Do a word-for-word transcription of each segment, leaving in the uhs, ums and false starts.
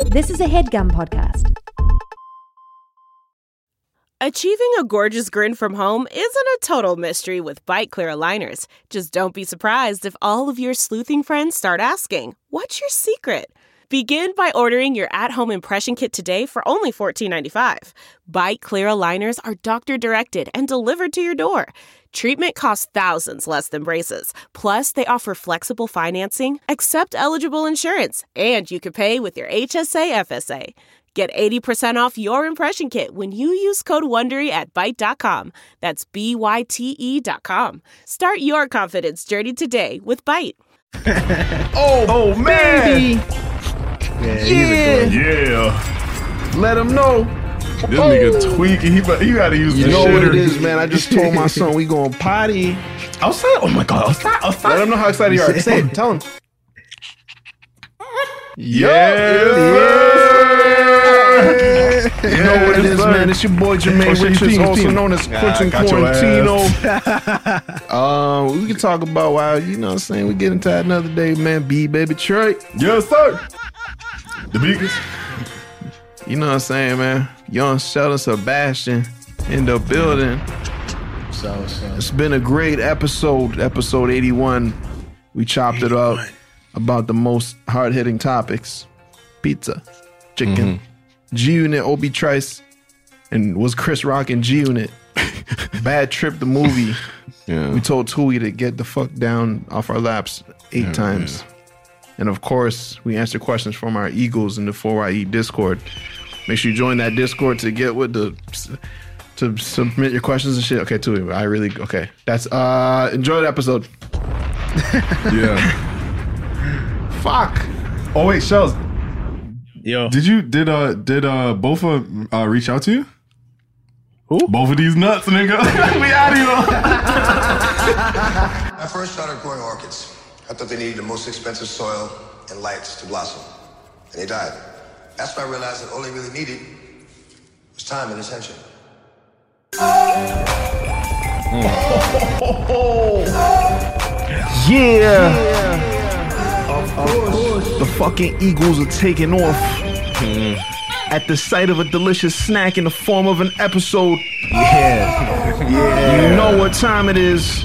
This is a HeadGum podcast. Achieving a gorgeous grin from home isn't a total mystery with Byte Clear aligners. Just don't be surprised if all of your sleuthing friends start asking, "What's your secret?" Begin by ordering your at-home impression kit today for only fourteen ninety-five. Byte Clear aligners are doctor-directed and delivered to your door. Treatment costs thousands less than braces. Plus, they offer flexible financing, accept eligible insurance, and you can pay with your H S A F S A. Get eighty percent off your impression kit when you use code WONDERY at byte dot com. That's B Y T E dot com. Start your confidence journey today with Byte. oh, oh, man. Yeah. Yeah. yeah. Let him know. This oh. nigga tweaking. He, he got to use you the know shitter. what it is, man. I just told my son we going potty. Outside? Oh, my God. Outside? Outside? Let him know how excited you are. Say it. Tell him. Yes, yeah. You know what it is, man. It's your boy Jermaine Richards, also known as Quentin Quarantino. um, we can talk about why, you know what I'm saying, we get into that another day, man. B, baby, Troy. Yes, sir. The biggest. You know what I'm saying, man. Young Sheldon Sebastian in the building. So, so. It's been a great episode, episode eighty-one. We chopped eighty-one. It up about the most hard-hitting topics. Pizza, chicken, mm-hmm. G-Unit, Obi Trice, and was Chris Rock in G-Unit. Bad Trip, the movie. Yeah. We told Tui to get the fuck down off our laps eight yeah, times. Yeah. And of course, we answer questions from our Eagles in the four Y E Discord. Make sure you join that Discord to get with the... to submit your questions and shit. Okay, Tui, I really... Okay. That's... uh Enjoy the episode. Yeah. Fuck. Oh wait, Shells. Yo. Did you did uh did uh both of uh reach out to you? Who? Both of these nuts, nigga. We out of here. I first started growing orchids. I thought they needed the most expensive soil and lights to blossom. And they died. That's when I realized that all they really needed was time and attention. Mm. Yeah. yeah. Of course. The fucking Eagles are taking off mm. at the sight of a delicious snack in the form of an episode. Yeah. Yeah. You know what time it is.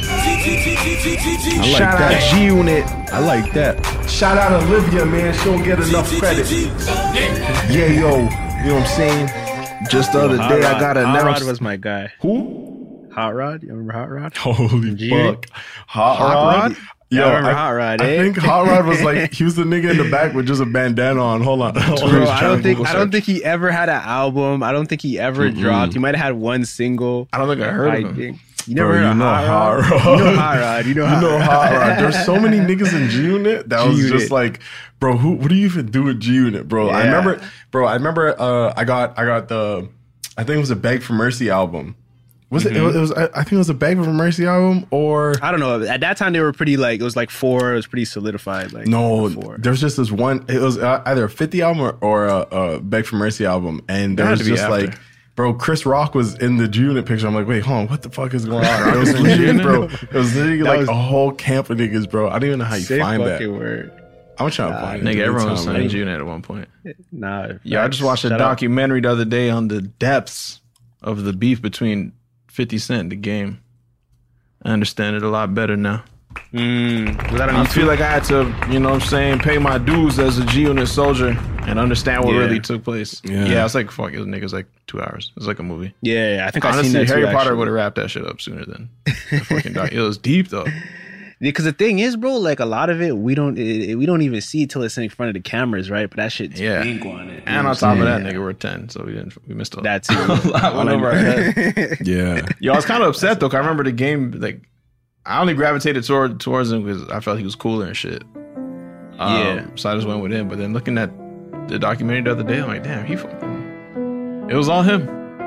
I like Shout that. out G-Unit. I like that. Shout out Olivia, man. She don't get enough credit. Yeah, yo. You know what I'm saying? Just the other Hot day Rod. I got Hot announced. Rod was my guy. Who? Hot Rod. You remember Hot Rod? Holy G- fuck. Hot, Hot Rod? Rod? Yo, I remember I, Hot Rod, I eh? think Hot Rod was like, he was the nigga in the back with just a bandana on. Hold on. Hold on. Bro, I don't think I don't think he ever had an album. I don't think he ever mm-hmm. dropped. He might have had one single. I don't think I heard I of him. think. You never Bro, heard you of know Hot Rod? Hot Rod. You know Hot Rod. You know Hot You know Rod. Hot Rod. There's so many niggas in G-Unit that was G-Unit. just like, bro, who? What do you even do with G-Unit, bro? Yeah. I remember, bro. I remember. Uh, I got, I got the, I think it was a Beg for Mercy album. Was mm-hmm. it? It was, it was. I think it was a Beg for Mercy album, or I don't know. At that time, they were pretty like it was like four. It was pretty solidified. Like no, four. There was just this one. It was uh, either a fifty album or, or a, a Beg for Mercy album, and there That had was to be just after. like, bro, Chris Rock was in the G-Unit picture. I'm like, wait, hold on, what the fuck is going on? It was legit, bro. It was literally That like was- a whole camp of niggas, bro. I don't even know how you Say find that. fucking word. I'm trying to Nah, find it. Nigga, everyone was Time, saying man. G-Unit at one point. Nah. Yeah, I just watched a Shut up. documentary the other day on the depths of the beef between fifty Cent and The Game. I understand it a lot better now. Mm, was that on I YouTube? feel like I had to, you know what I'm saying, pay my dues as a G-Unit soldier and understand what Yeah. really took place. Yeah. Yeah, it's like, fuck, it was niggas like two hours. It was like a movie. Yeah, I think I seen Honestly, that too, Harry Potter actually. would have wrapped that shit up sooner than the fucking doc. It was deep, though. Because the thing is, bro, like a lot of it, we don't it, it- we don't even see it till it's in front of the cameras, right? But that shit's Yeah. big on it. And on top of that, Yeah. nigga, we're ten, so we didn't, we missed a That too. lot went over our head. Yeah. Yo, I was kind of upset, though, 'cause I remember the Game, like, I only gravitated toward towards him because I felt he was cooler and shit. Um, Yeah. So I just went with him. But then looking at the documentary the other day, I'm like, damn, he fucking... It was all him.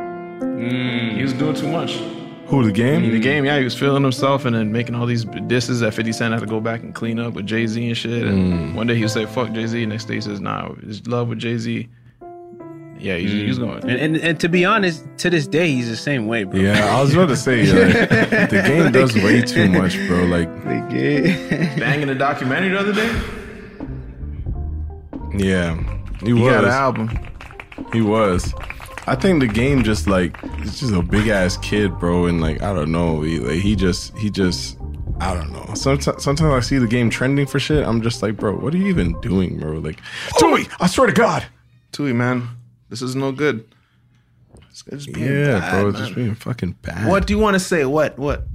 Mm. He was doing too much. Who, the Game? In the Game, yeah, he was feeling himself and then making all these disses that fifty Cent had to go back and clean up with Jay-Z and shit. And one day he would say, fuck Jay-Z. Next day he says, nah, it's love with Jay-Z. Yeah, he's, he's going. And, and and to be honest, to this day, he's the same way, bro. Yeah, I was about to say, like, the Game does way too much, bro. Like, Like, yeah. Banging the documentary the other day? yeah. He, He was. got an album. He was. I think the game just like it's just a big ass kid, bro, and like I don't know, he, like, he just he just I don't know. Sometimes sometimes I see the game trending for shit. I'm just like, bro, what are you even doing, bro? Like, Tui, I swear to God, Tui, man, this is no good. This guy's just being yeah, bad, bro, man. just being fucking bad. What do you want to say? What? What?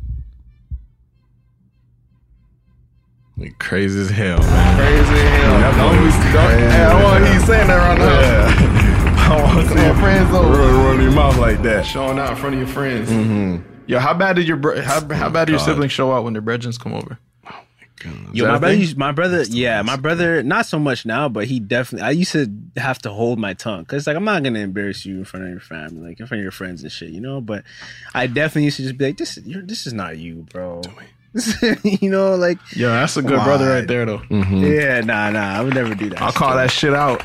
Like, crazy as hell, man. Crazy hell. That Don't boy be was don't, crazy, hey, I want man. he's saying that right now. Yeah. I want to see your friends over. run, run your mouth like that. Showing out in front of your friends. Mm-hmm. Yo, how bad did your bro- how, how bad did your God. siblings show out when their brethren come over? Yo, that my a brother, thing? used, my brother, yeah, my brother, not so much now, but he definitely. I used to have to hold my tongue because, like, I'm not gonna embarrass you in front of your family, like in front of your friends and shit, you know. But I definitely used to just be like, "This, you're, this is not you, bro." You know, like, Yo, that's a good Why? brother right there, though. yeah, nah, nah, I would never do that. I'll call that shit out.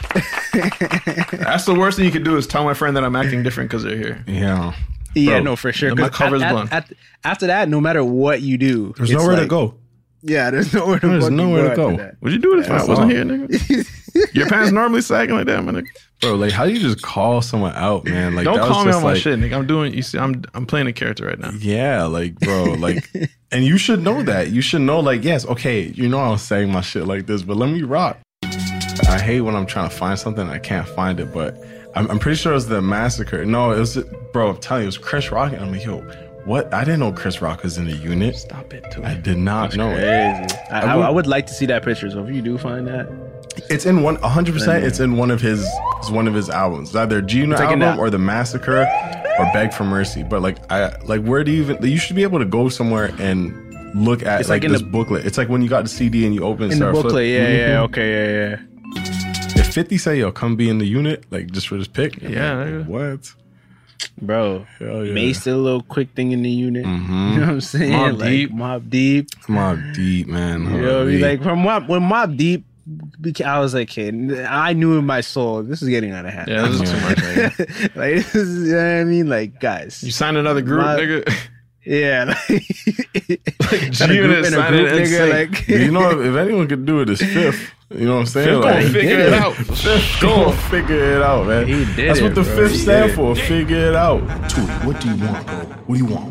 That's the worst thing you could do is tell my friend that I'm acting different because they're here. Yeah, Yeah, Bro, no, for sure. my 'Cause cover's at- blown. at- at- after that, no matter what you do, there's it's nowhere to like- go. Yeah, there's nowhere to There's fucking nowhere to after go. that. What'd you do if I That's wasn't all. here, nigga? Your pants normally sagging like that, my nigga. Bro, like, how do you just call someone out, man? Like, Don't that call was me just on my like, shit, nigga. I'm doing. You see, I'm I'm playing a character right now. Yeah, like, bro, like, and you should know that. You should know, like, yes, okay, you know I was saying my shit like this, but let me rock. I hate when I'm trying to find something and I can't find it, but I'm, I'm pretty sure it was the massacre. No, it was, bro, I'm telling you, it was Chris Rock, and I'm like, yo, what? I didn't know Chris Rock was in the unit. Stop it, too. I did not know it. Crazy. I, I, would- I would like to see that picture. So if you do find that, It's in one, one hundred percent. It's in one of his, it's one of his albums. It's either G Unit like in album that- or The Massacre or Beg for Mercy. But like, I like, where do you even? You should be able to go somewhere and look at It's like, like in this the- booklet. It's like when you got the C D and you open and in the start booklet, flip- yeah, Mhm. yeah, okay, yeah, yeah. If fifty say, yo, come be in the unit, like just for this pick, I'm Yeah, like, nigga. what? Bro, Hell yeah. Mace did a little quick thing in the unit. Mhm. You know what I'm saying? Mobb like, Deep. Mob Deep. Mob Deep, man. You know, Holy. like from Mob, when Mob Deep, beca- I was like, kid, I knew in my soul this is getting out of hand. Yeah, this is too much right here. like, this is, you know what I mean? Like, guys, You signed another group, My- nigga. yeah, like, G Unit signed it in sync. like, you know, if, if anyone could do it, it's Fifth. You know what I'm saying? Fifth Like, gonna figure did it it. out. Fifth gonna figure it out, man. He did That's it, what the bro. Fifth He stand did for. Figure it out. Tui, what do you want, bro? What do you want?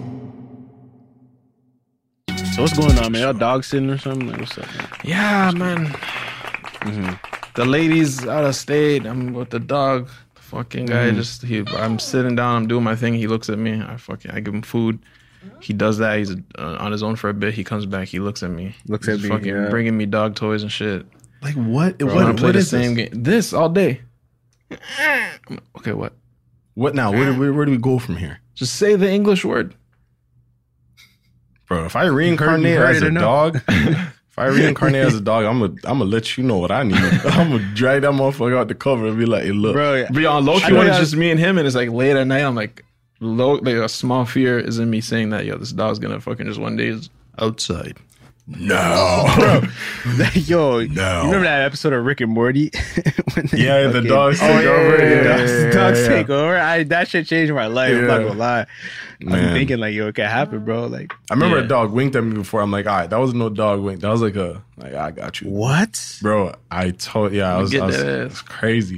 So what's going on, man? Y'all dog sitting or something? Like, what's up, man? Yeah, man. The lady's out of state. I'm with the dog. The fucking guy just he. I'm sitting down. I'm doing my thing. He looks at me. I fucking. I give him food. He does that. He's uh, on his own for a bit. He comes back. He looks at me. Looks He's at me, Fucking yeah. bringing me dog toys and shit. Like what? I what want to play what the is same this? game. This all day. Okay, what? What now? Where, where, where do we go from here, Just say the English word. bro? If I reincarnate you heard as it a enough. dog, if I reincarnate as a dog, I'm gonna I'm gonna let you know what I need. I'm gonna drag that motherfucker out the cover and be like, hey, look, Bro, But on low I key know when it's y'all- just me and him, and it's like late at night. I'm like, low, like a small fear is in me saying that yo, this dog's gonna fucking just one day is outside. no, yo, No. you remember that episode of Rick and Morty? When they Yeah, the fucking- dogs Oh, take yeah, over. yeah, Yeah, yeah, dogs, yeah, dogs yeah. take over. I that shit changed my life. I'm not Yeah. gonna lie. I'm Man. thinking like, yo, it can happen, bro. Like, I remember Yeah. a dog winked at me before. I'm like, all right, that was no dog wink. That was like a like I got you, what? bro. I told yeah, I was, Get I was that ass. it's crazy.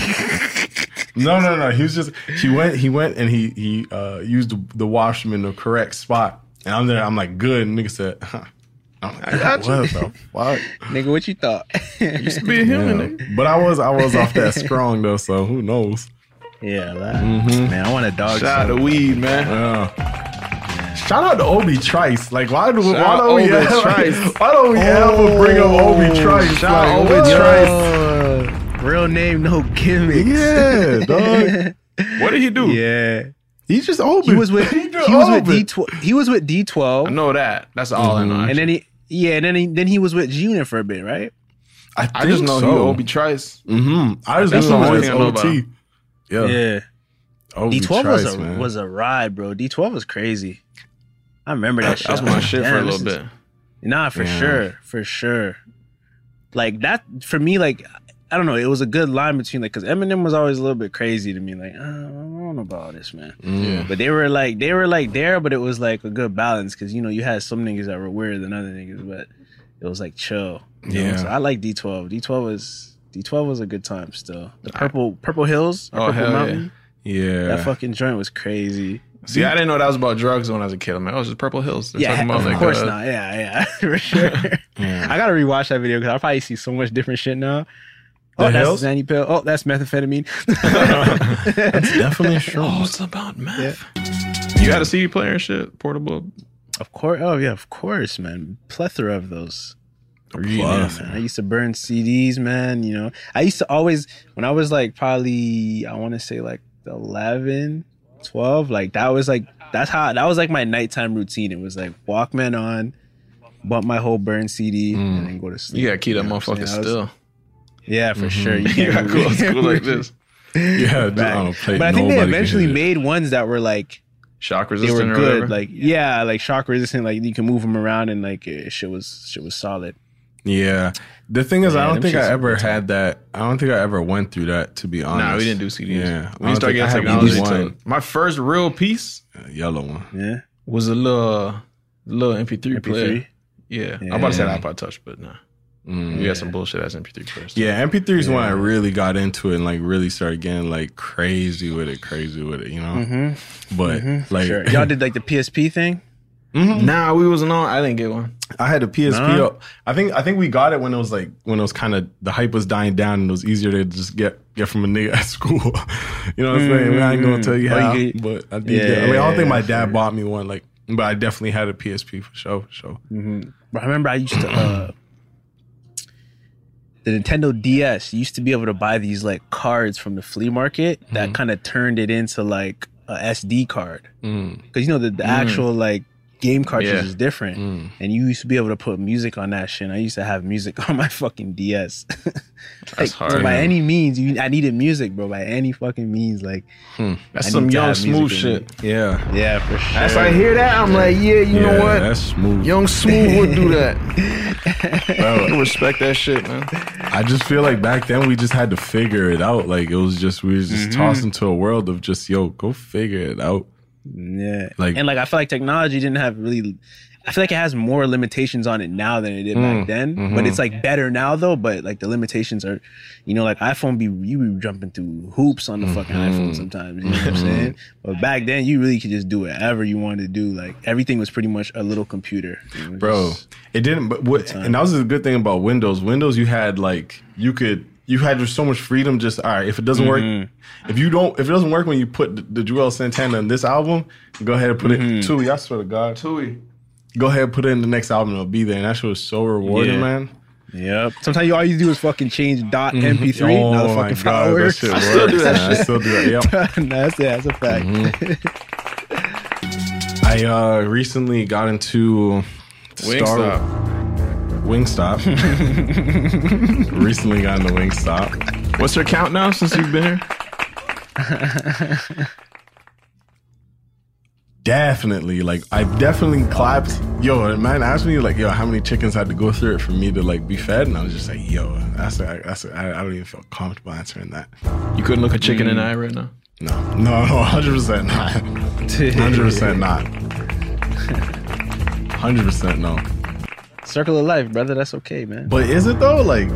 no, no, no. He was just he went he went and he he uh, used the, the washroom in the correct spot, and I'm there. I'm like, good. And nigga said, huh. I'm like, I got you. what the fuck? Nigga, what you thought? Used to be a human. Yeah. nigga. But I was I was off that strong though, so who knows? yeah, like, man, I want a dog. Shout out so to weed, man. Yeah. Shout out to Obi Trice. Like, why do why Shout don't we Obi ever, Trice. why don't we ever bring up Obi Trice? Shout out Like, Obi what? Trice. Yo, real name, no gimmicks. Yeah, dog. What did he do? Yeah. He's just Obi. He was with He he just was with Obi. D twelve. He was with D twelve. I know that. That's all I know. And then he yeah, and then he then he was with G Unit for a bit, right? I, I just think know so. he Obi Trice. Mm-hmm. I just That's know the only him thing as I know about O T. him. Yeah. Yeah. Obi D twelve Trice, was a man. was a ride, bro. D twelve was crazy. I remember that shit. That's my shit for a Damn, little this is- bit. Nah, for Yeah. sure, for sure. Like that for me, like I don't know. It was a good line between like because Eminem was always a little bit crazy to me. Like uh, I don't know about this, man. Yeah. But they were like they were like there, but it was like a good balance because you know you had some niggas that were weirder than other niggas, but it was like chill. you know? Yeah. So I like D twelve. D twelve was D twelve was a good time still. The Purple Purple Hills, or Oh, Purple hell Mountain. Yeah. That fucking joint was crazy. See, I didn't know that was about drugs when I was a kid. I'm like, oh, it's just Purple Hills. They're Yeah, talking about, of like, course uh, not. Yeah, yeah, for sure. I gotta rewatch that video because I'll probably see so much different shit now. Oh, The that's Hills? Zanny pill. Oh, that's methamphetamine. That's definitely true. Oh, it's about meth. You had a C D player and shit, portable. Of course. Oh yeah, of course, man. Plethora of those. Really, Yeah, man. I used to burn C Ds, man. You know, I used to always, when I was like probably, I want to say like eleven, twelve, like that was like, that's how, that was like my nighttime routine. It was like Walkman on, bump my whole burn C D, Mm. and then go to sleep. You gotta keep that You know what I'm motherfucker saying? I was- still. Yeah, for sure. You You can't gotta go to school like this. Yeah, dude, I Right. don't play. But I think they nobody can eventually hit it. made ones that were like, Shock they resistant were or good. whatever. Like, yeah, like shock resistant, like you can move them around and like it, shit was, shit was solid. Yeah. The thing is, Yeah, I don't them think shits I are ever good time. had that. I don't think I ever went through that, to be honest. Nah, we didn't do C Ds. Yeah. We didn't start getting technology till my first real piece A yellow one. Yeah. was a little little M P three, M P player. three? Yeah. Yeah. I'm about to say iPod Touch, but nah. Mm. We had some bullshit as M P three first. Yeah, M P three is when I really got into it and like really started getting like crazy with it, crazy with it, you know? Mm-hmm. But like, Sure. Y'all did like the P S P thing? Nah, we wasn't on. I didn't get one. I had a P S P. Nah. up- I think I think we got it when it was like when it was kind of the hype was dying down and it was easier to just get get from a nigga at school. You know what I'm saying? I ain't gonna tell you Oh, how, you get- but I did. Yeah, get- I mean, I don't think my yeah, dad sure. bought me one, like, but I definitely had a P S P for sure. For sure. But I remember I used to, uh, the Nintendo D S, you used to be able to buy these like cards from the flea market that kind of turned it into like a S D card. Because you know, the, the actual like game cartridge Yeah. is different. And you used to be able to put music on that shit. And I used to have music on my fucking D S. That's So hard. by any means, you, I needed music, bro. By any fucking means, like That's I some need to young have smooth music in shit. Yeah. yeah, for sure. As I hear that, I'm like, yeah, you yeah, know what? That's smooth. Young Smooth would do that. I respect that shit, man. I just feel like back then we just had to figure it out. Like it was just we was just Mm-hmm. tossed into a world of just yo, go figure it out. Yeah. Like- and like I feel like technology didn't have really I feel like it has more limitations on it now than it did Mm, back then. mm-hmm. But it's like better now though, but like the limitations are you know, like iPhone be you be jumping through hoops on the fucking Mm-hmm. iPhone sometimes. You know what I'm saying? But back then you really could just do whatever you wanted to do. Like everything was pretty much a little computer. You know, Bro, just- it didn't. But what, and that was the good thing about Windows. Windows, you had like you could you had just so much freedom. Just all right, if it doesn't Mm-hmm. work, if you don't, if it doesn't work when you put the, the Joel Santana in this album, go ahead and put Mm-hmm. it. Tui, I swear to God, Tui. go ahead and put it in the next album. It'll be there, and that shit was so rewarding, Yeah. man. Yep. Sometimes you all you do is fucking change dot M P three. Oh Now the my fucking God, file that works. shit I still do that works. I shit. still do that. Yep. that's yeah, that's a fact. I uh, recently got into Star Wingstop. Wingstop. Recently got into Wingstop. What's your count now since you've been here? Definitely, like I definitely clapped. Yo, a man asked me like, yo, how many chickens had to go through it for me to like be fed, and I was just like, yo, that's a, that's a, I, I don't even feel comfortable answering that. You couldn't look a chicken in the eye right now. No, no, no, hundred percent not, hundred percent not, hundred percent no. Circle of life, brother. That's okay, man. But is it though? Like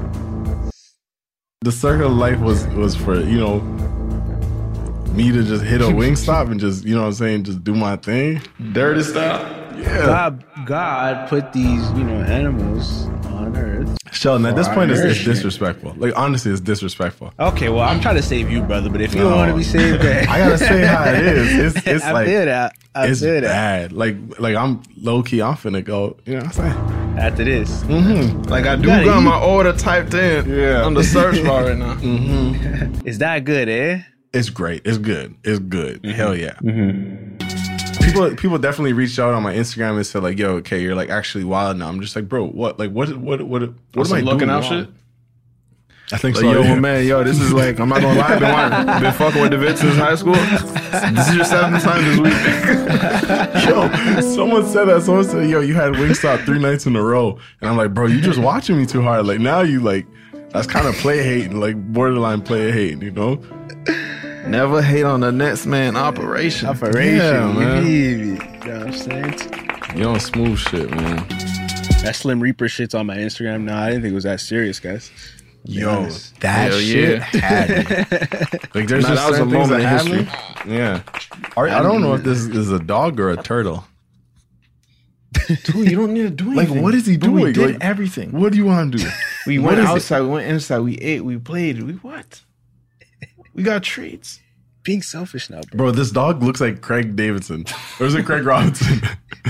the circle of life was was for you know me to just hit a Wingstop and just you know what I'm saying, just do my thing. Dirty style. Yeah. God, God put these, you know, animals on Earth. Sheldon, at this For point, it's, it's nourishment. disrespectful. Like honestly, it's disrespectful. Okay, well, I'm trying to save you, brother. But if you No. don't want to be saved, then I gotta say how it is. It's it's I like feel that. I it's feel that. bad. Like like I'm low key. I'm finna go. You know what I'm saying? After this, Like I do gotta got eat. my order typed in Yeah. on the search bar right now. is that good, eh? It's great. It's good. It's good. Mm-hmm. Hell yeah. People people definitely reached out on my Instagram and said like, "Yo, okay, you're like actually wild now." I'm just like, bro, what? Like, what? What? What? What, what am I looking doing out wrong? shit? I think Like, so. yo, yeah. well, man, yo, this is like, I'm not gonna lie, I've been, watching, been fucking with the Vits since high school. This is your seventh time this week. Yo, someone said that. Someone said, "Yo, you had Wingstop three nights in a row," and I'm like, "Bro, you just watching me too hard. Like now you like that's kind of play hating, like borderline play hating, you know?" Never hate on the next man operation. Operation, Yeah, man. you know what I'm saying? You on smooth shit, man. That Slim Reaper shit's on my Instagram now. I didn't think it was that serious, guys. Yo, Yes. that Hell shit yeah. had me. Like, there's Nah, just that was a certain things moment that in had me. history. Yeah. Are- I don't know if this is a dog or a turtle. Dude, you don't need to do Like, anything. what is he Bro, doing? We did Like, everything. What do you want to do? We What went is it? outside. We went inside. We ate. We played. We what? We got treats. Being selfish now, bro. Bro, this dog looks like Craig Davidson. Or is it Craig Robinson?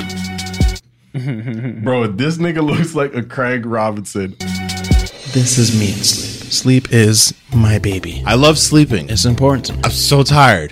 Bro, this nigga looks like a Craig Robinson. This is me and sleep. Sleep is my baby. I love sleeping. It's important to me. I'm so tired.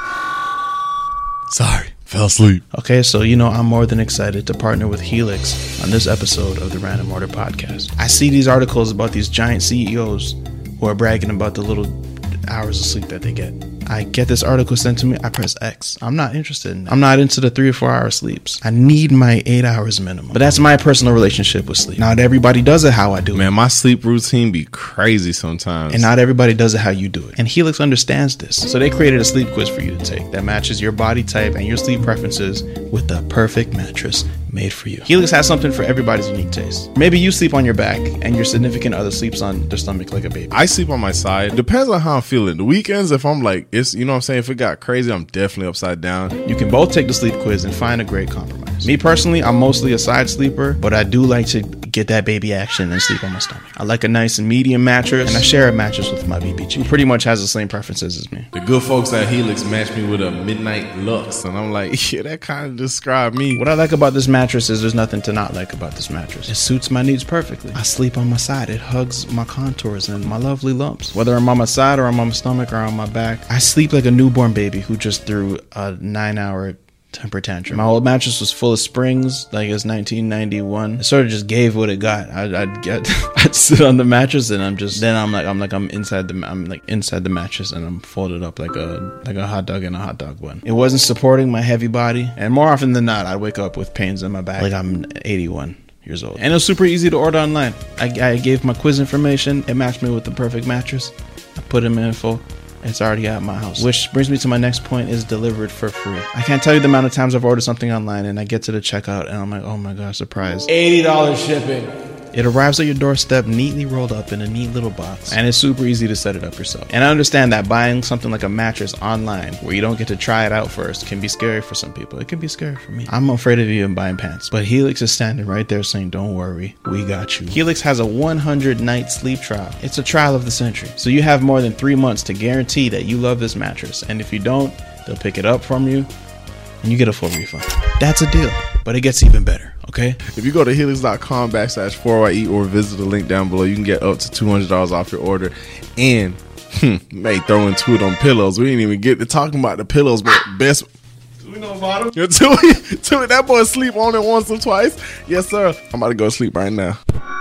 Sorry. Fell asleep. Okay, so you know I'm more than excited to partner with Helix on this episode of the Random Order Podcast. I see these articles about these giant C E Os who are bragging about the little hours of sleep that they get. I get this article sent to me, I press X. I'm not interested in that. I'm not into the three or four hour sleeps. I need my eight hours minimum. But that's my personal relationship with sleep. Not everybody does it how I do it. Man, my sleep routine be crazy sometimes. And not everybody does it how you do it. And Helix understands this. So they created a sleep quiz for you to take that matches your body type and your sleep preferences with the perfect mattress made for you. Helix has something for everybody's unique taste. Maybe you sleep on your back and your significant other sleeps on their stomach like a baby. I sleep on my side. Depends on how I'm feeling. The weekends, if I'm like, it's, you know what I'm saying? If it got crazy, I'm definitely upside down. You can both take the sleep quiz and find a great compromise. Me personally, I'm mostly a side sleeper, but I do like to get that baby action and sleep on my stomach. I like a nice and medium mattress, and I share a mattress with my B B G, who pretty much has the same preferences as me. The good folks at Helix matched me with a Midnight Lux, and I'm like, yeah, that kind of described me. What I like about this mattress is there's nothing to not like about this mattress. It suits my needs perfectly. I sleep on my side. It hugs my contours and my lovely lumps. Whether I'm on my side or I'm on my stomach or on my back, I sleep like a newborn baby who just threw a nine hour temper tantrum. My old mattress was full of springs, like it's nineteen ninety-one. It sort of just gave what it got. I'd, I'd get, I'd sit on the mattress, and I'm just, then I'm like, I'm like, I'm inside the, I'm like inside the mattress, and I'm folded up like a, like a hot dog in a hot dog bun. It wasn't supporting my heavy body, and more often than not, I'd wake up with pains in my back, like I'm eighty-one years old. And it was super easy to order online. I, I gave my quiz information. It matched me with the perfect mattress. I put in my info. It's already at my house. Which brings me to my next point, is delivered for free. I can't tell you the amount of times I've ordered something online and I get to the checkout and I'm like, oh my gosh, surprise. eighty dollars shipping. It arrives at your doorstep neatly rolled up in a neat little box, and it's super easy to set it up yourself. And I understand that buying something like a mattress online where you don't get to try it out first can be scary for some people. It can be scary for me. I'm afraid of even buying pants, but Helix is standing right there saying, don't worry, we got you. Helix has a one hundred night sleep trial. It's a trial of the century. So you have more than three months to guarantee that you love this mattress. And if you don't, they'll pick it up from you and you get a full refund. That's a deal, but it gets even better, okay? If you go to helix.com backslash 4YE or visit the link down below, you can get up to two hundred dollars off your order. And hmm, may throw in two of them pillows. We didn't even get to talking about the pillows, but best. Do we know about them? Tui, Tui, that boy sleep on it once or twice. Yes, sir. I'm about to go to sleep right now.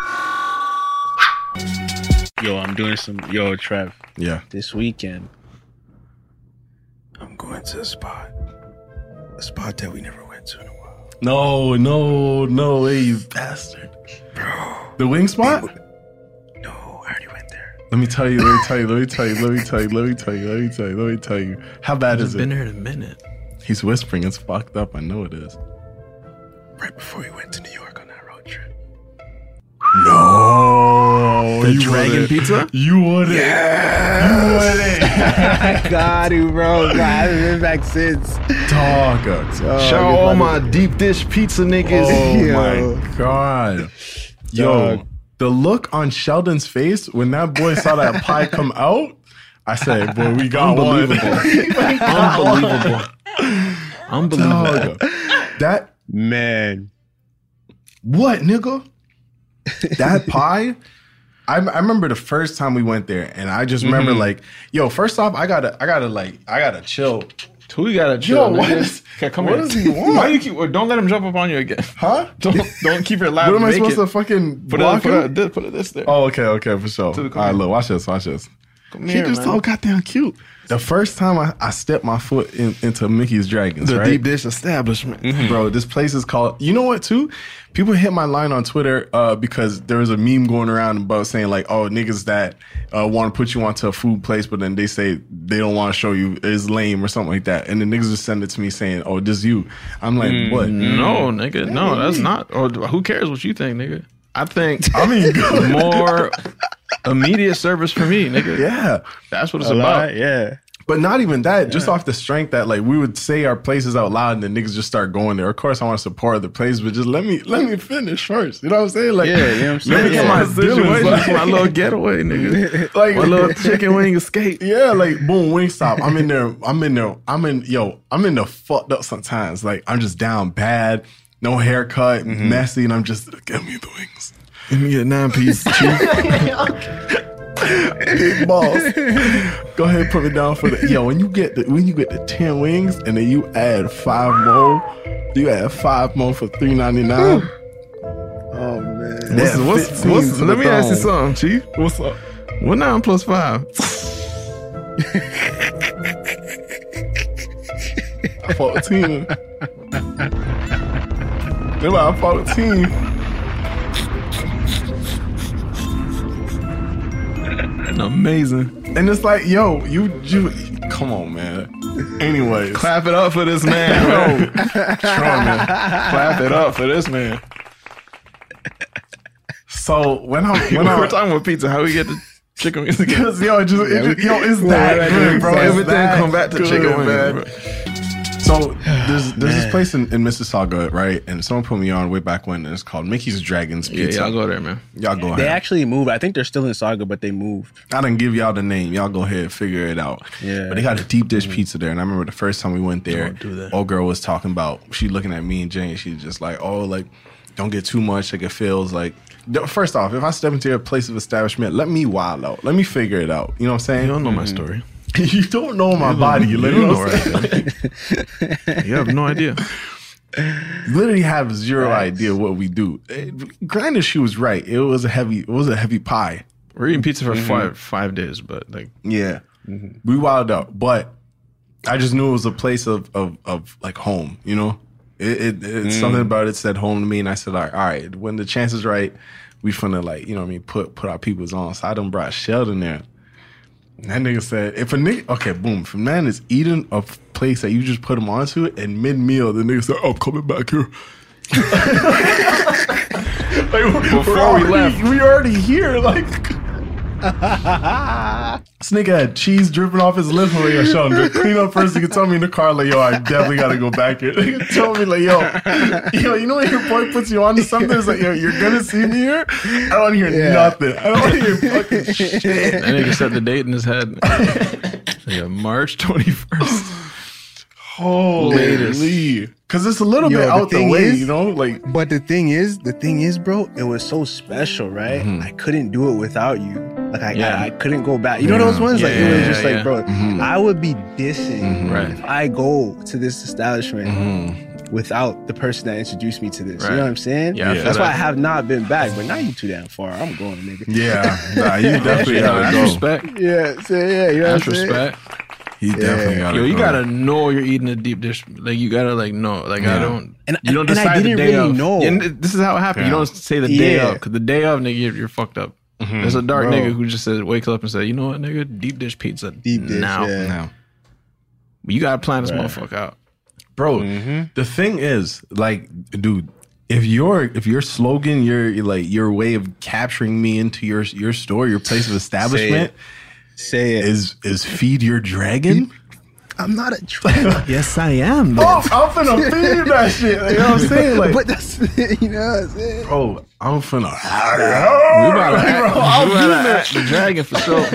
Yo, I'm doing some, yo, Trev, Yeah. this weekend. I'm going to a spot. A spot that we never went to in a while. No, no, no way, you bastard. Bro. The wing spot? No, I already went there. Let me tell you, let me tell you, let me tell you, let me tell you, let me tell you, let me tell you, let me tell you. How bad is It's been it? there in a minute. He's whispering, it's fucked up, I know it is. Right before we went to New York on that road trip. No, The you Dragon wouldn't. Pizza? You wouldn't. You wouldn't. I got you, bro. I haven't been back since. Dog. Shout out all my deep dish pizza niggas. Oh Yo. my god. Yo, Dog. the look on Sheldon's face when that boy saw that pie come out, I said, boy, we got one. Unbelievable. Unbelievable. Dog. That, Man. what, nigga? That pie, I, I remember the first time we went there, and I just remember like, yo, first off, I gotta, I gotta like, I gotta chill. Who gotta Yo, chill? what nigga. is- Okay, come what here. does he want? Why you keep? Don't let him jump up on you again. Huh? Don't don't keep your lap. What am I vacant. supposed to fucking put block it? Put him? it, this- put it this there. Oh, okay, okay, for sure. Dude, All come right, here. look, watch this, watch this. Come He here, just man. so goddamn cute. The first time I, I stepped my foot in, into Mickey's Dragons, the right? deep dish establishment. Bro, this place is called, you know what, too? People hit my line on Twitter uh, because there was a meme going around about saying, like, oh, niggas that uh, want to put you onto a food place, but then they say they don't want to show you is lame or something like that. And the niggas just send it to me saying, oh, this you. I'm like, what? No, nigga, no, that's not. Or who cares what you think, nigga? I think I mean, more Immediate service for me, nigga. Yeah. That's what it's A about. lot, yeah. But not even that, just off the strength that like we would say our places out loud and then niggas just start going there. Of course I want to support the place, but just let me let me finish first. You know what I'm saying? Like, Yeah, you know what I'm saying? let me get Yeah. my Situation, situation. like, my little getaway, nigga. Like My little chicken wing escape. Yeah, like boom, Wingstop. I'm in there. I'm in there. I'm in. Yo, I'm in the fucked up sometimes. Like I'm just down bad, no haircut, messy, and I'm just give me the wings. Let me get a nine piece. Big balls. Go ahead, put it down for the yo. When you get the when you get the ten wings and then you add five more, you add five more for three ninety nine. Oh man. What's, what's, fifteen what's, to let the me ask you thong. something, Chief. What's up? What nine plus five? Fourteen. They're about fourteen. Amazing. And it's like, yo, you, you, come on, man. Anyways, Clap it up for this man, bro. strong, man. Clap it up for this man. So when I'm When when we're I'm talking about pizza, how we get the chicken wings again? Because yo, it just, it just, yo, it's that right, good, bro. It's Everything that come back to good, chicken wings, man. bro. So there's there's this place in, in Mississauga, right? And someone put me on way back when, and it's called Mickey's Dragons Yeah, Pizza. y'all go there, man. Y'all go They ahead. actually moved. I think they're still in Saga, but they moved. I didn't give y'all the name. Y'all go ahead, figure it out. Yeah. But they got a deep dish pizza there, and I remember the first time we went there, Don't do that. old girl was talking about. She looking at me and Jane. She's just like, "Oh, like, don't get too much. Like it feels like." First off, if I step into a place of establishment, let me wild out. Let me figure it out. You know what I'm saying? You don't know my story. You don't know my body. You, You literally don't know know right. You have no idea. You literally have zero idea what we do. It, granted, she was right. It was a heavy. It was a heavy pie. We're eating pizza for five five days, but like Yeah, we wilded out. But I just knew it was a place of of, of like home. You know, it, it it's something about it said home to me, and I said, all right, all right. When the chance is right, we finna like you know what I mean put put our peoples on. So I done brought Sheldon there. That nigga said, if a nigga, okay, boom, if a man is eating a place that you just put him onto it, and mid-meal, the nigga said, I'm coming back here. Like, Before we left. we already here, like. This nigga had cheese dripping off his lips. I'm like, yo, Sean, clean up first. You can tell me in the car, like, yo, I definitely gotta go back here. Nigga told me, like, yo, yo, you know when your boy puts you on to something? It's like, yo, you're gonna see me here? I don't wanna hear nothing. I don't wanna hear fucking shit. that nigga set the date in his head. Yeah, March twenty-first. Holy. Because it's a little Yo, bit the out the thing way, is- you know? Like, But the thing is, the thing is, bro, it was so special, right? I couldn't do it without you. Like I, Yeah. I, I couldn't go back. You know those ones? Like it was Yeah, just yeah, like, yeah. bro, I would be dissing Right. if I go to this establishment without the person that introduced me to this. You Right. know what I'm saying? Yeah, I feel That's why I that. have not been back. But now you too damn far. I'm going, nigga. yeah. Nah, you definitely Yeah, gotta that's go. respect. Yeah, so yeah, you know That's what I'm saying? respect. He definitely gotta Yo, you go. gotta know you're eating a deep dish. Like you gotta like know. Like I Yeah. don't. And- you don't and I decide the didn't day really of. know. And this is how it happened. You Yeah. don't say the day Yeah. of because the day of, nigga, you're, you're fucked up. There's a dark Bro. nigga who just says, wakes up and says, you know what, nigga, deep dish pizza Deep dish, now. yeah. Now. You gotta plan this motherfucker out. Bro, the thing is, like, dude, if your if your slogan, your like your way of capturing me into your your store, your place of establishment Say it. is is feed your dragon. I'm not a dragon. Yes, I am. Oh, I'm finna feed that shit. You know what I'm saying? Like, But that's, you know what I'm saying? bro, I'm finna. We about to act, Bro, I'm we about to feeling act the dragon for sure.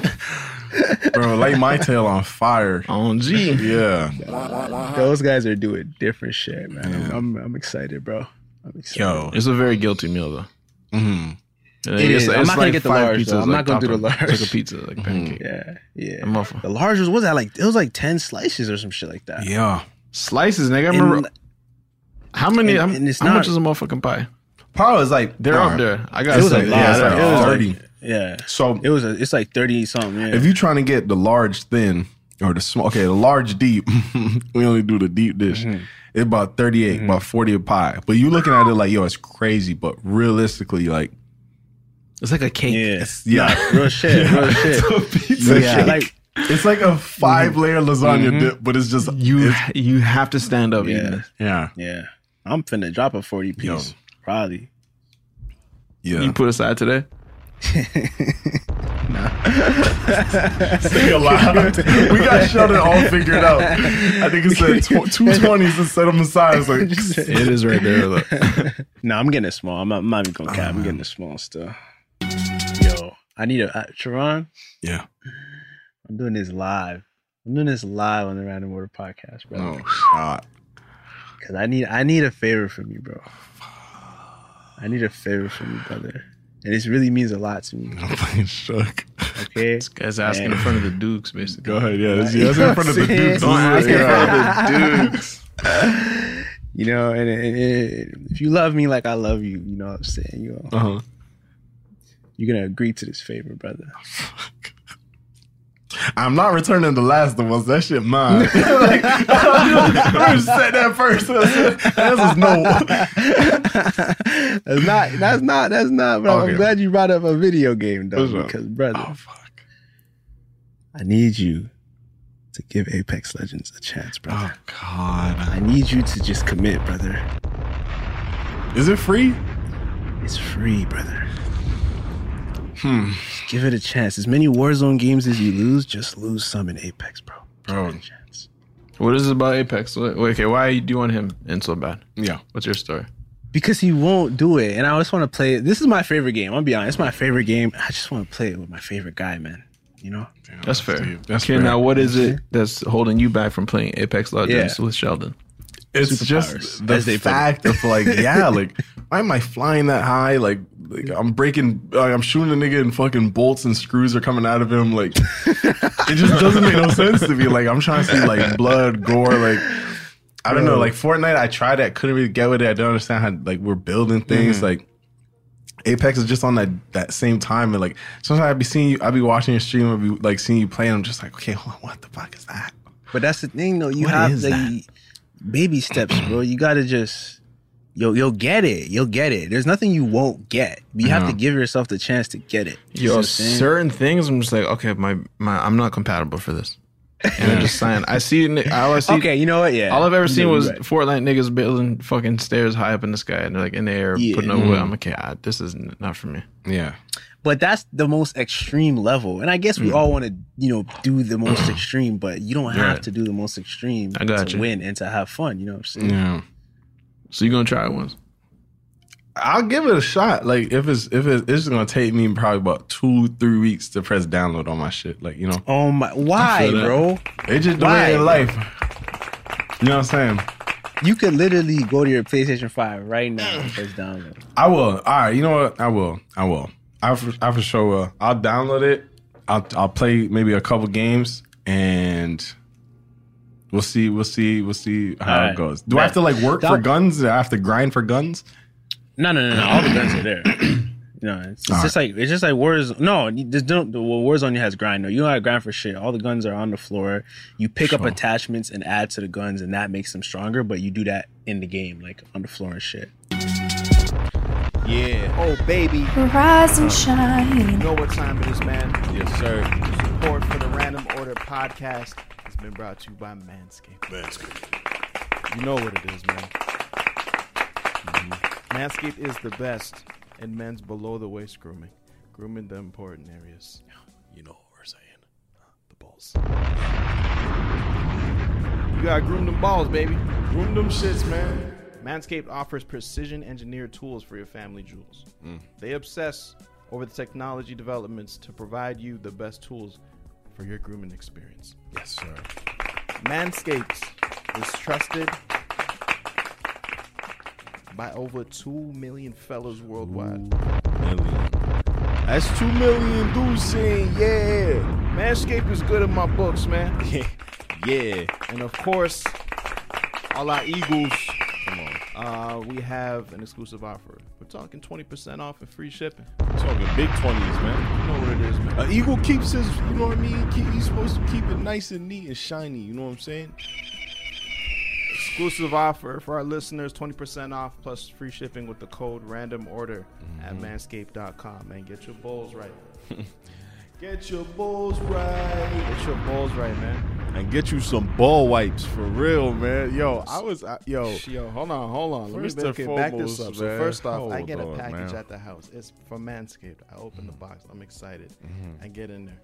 Bro, light my tail on fire. On G. Yeah. Those guys are doing different shit, man. I'm, I'm, I'm excited, bro. I'm excited. Yo. It's a very guilty meal though. Mm-hmm. It is. I'm not gonna get the five large, though. pizzas, I'm not gonna top do the of- large. Like a pizza, like pancake. Yeah, yeah. I'm off. The large was, what was that like? It was like ten slices or some shit like that. Yeah. Slices, nigga. I remember And- how many? and- how, and it's how not- much is a motherfucking pie? Probably was like They're nah, up there. I got It was say, a lot. yeah, it's like it was thirty. like, yeah. So It was a, it's like thirty something. Yeah. if you're trying to get the large thin or the small, okay, the large deep, we only do the deep dish. It's about thirty-eight, about forty a pie. But you looking at it like, yo, it's crazy. But realistically, like, it's like a cake. yeah, yeah, real shit, real shit. pizza Yeah, shit. like It's like a five layer lasagna dip, but it's just You it's- you have to stand up Yeah. eating this. yeah, yeah. I'm finna drop a forty piece, Yo. probably. yeah. You put aside today. Say aloud. We got Sheldon all figured out. I think it said tw- two twenties and set them aside. It's like, It is right there. Look. No, I'm getting it small. I'm not, I'm not even going to cap. I'm getting it small still. Yo, I need a... Uh, Sharon, yeah. I'm doing this live. I'm doing this live on the Random Order podcast, bro. Oh, shot. Because I need, I need a favor from you, bro. I need a favor from you, brother. And this really means a lot to me. I'm fucking shook. Okay? This guy's asking And- in front of the Dukes, basically. Go ahead. Yeah, this, yeah, that's in front of the Dukes. Don't ask in front of the Dukes. You know, and, and, and if you love me like I love you, you know what I'm saying? You know, Uh-huh. you're going to agree to this favor, brother. I'm not returning the last of us. That shit mine. Like, I just said that first. That's just no. That's not, that's not, that's not, bro. Okay. I'm glad you brought up a video game, though, What's up? because, brother, Oh, fuck. I need you to give Apex Legends a chance, brother. Oh, God. I need you to just commit, brother. Is it free? It's free, brother. Hmm. Just give it a chance. As many Warzone games as you lose, just lose some in Apex, bro. Bro. Give it a chance. What is it about Apex? Wait, okay, why do you want him in so bad? Yeah. What's your story? Because he won't do it. And I just want to play it. This is my favorite game. I'll be honest. It's my favorite game. I just want to play it with my favorite guy, man. You know? Damn, That's fair. Steve. That's okay, fair. now what is it that's holding you back from playing Apex Legends Yeah. with Sheldon? It's Superpowers, just the as they put it. fact of like, yeah, like, why am I flying that high? Like, like I'm breaking, like, I'm shooting a nigga and fucking bolts and screws are coming out of him. Like, it just doesn't make no sense to me. Like, I'm trying to see like blood, gore, like, I don't know. Like Fortnite, I tried it, couldn't really get with it. I don't understand how like we're building things. Like Apex is just on that that same time, and like sometimes I'd be seeing you, I'd be watching your stream, I'd be like seeing you play, and I'm just like, okay, hold on, what the fuck is that? But that's the thing, though. You What have is like, that? baby steps, bro. You got to just, yo, you'll get it. You'll get it. There's nothing you won't get. You have Yeah. to give yourself the chance to get it. You see Yo, what I'm saying? certain things I'm just like, okay, my, my I'm not compatible for this. And I'm just saying, I see, ni- all I see, Okay, you know what? Yeah. all I've ever You seen know, was you're right. Fortnite niggas building fucking stairs high up in the sky and they're like in the air Yeah. putting up wood. I'm like, okay, I, this is n- not for me. Yeah, But that's the most extreme level. And I guess we all want to, you know, do the most extreme, but you don't have Right. to do the most extreme I got to you. win and to have fun. You know what I'm saying? yeah. So you gonna try it once? I'll give it a shot. Like if it's if it's, it's gonna take me probably about two three weeks to press download on my shit. Like you know, Oh my! Why, feel that. bro? it's just the Why, way in bro? life. You know what I'm saying? You could literally go to your PlayStation five right now and press download. I will. All right. You know what? I will. I will. I for, I for sure will. I'll download it. I'll I'll play maybe a couple games and we'll see. We'll see. We'll see how All it right. goes. Do I have to like work for Down- guns? Do I have to grind for guns? No, no, no, no. All the guns are there. No, it's, it's just like it's just like Warzone. No, you just don't. Well, Warzone has grind. No, you don't have grind for shit. All the guns are on the floor. You pick up attachments and add to the guns, and that makes them stronger. But you do that in the game, like on the floor and shit. Yeah. Oh, baby. Rise and shine. You know what time it is, man. Yes, sir. Support for the Random Order podcast has been brought to you by Manscaped. Manscaped. You know what it is, man. Manscaped is the best in men's below-the-waist grooming. Grooming the important areas. You know what we're saying. The balls. You gotta groom them balls, baby. Groom them shits, man. Manscaped offers precision-engineered tools for your family jewels. They obsess over the technology developments to provide you the best tools for your grooming experience. Yes, sir. Manscaped is trusted by over two million fellas worldwide. Million. That's two million dudes saying, yeah. Manscaped is good in my books, man. Yeah. And of course, all our Eagles, Come on. uh, we have an exclusive offer. We're talking twenty percent off and free shipping. Talking big twenties, man. You know what it is, man. An eagle keeps his, you know what I mean? Keep, he's supposed to keep it nice and neat and shiny. You know what I'm saying? Exclusive offer for our listeners, twenty percent off plus free shipping with the code random order at manscaped dot com. Man, get your balls right. Get your balls right. Get your balls right, man. and get you some ball wipes for real, man. Yo, I was I, yo. Yo, hold on, hold on. Let First me and okay, back this foremost, up. So man, first off, I hold get a on, package man. at the house. It's from Manscaped. I open the box. I'm excited. Mm-hmm. I get in there.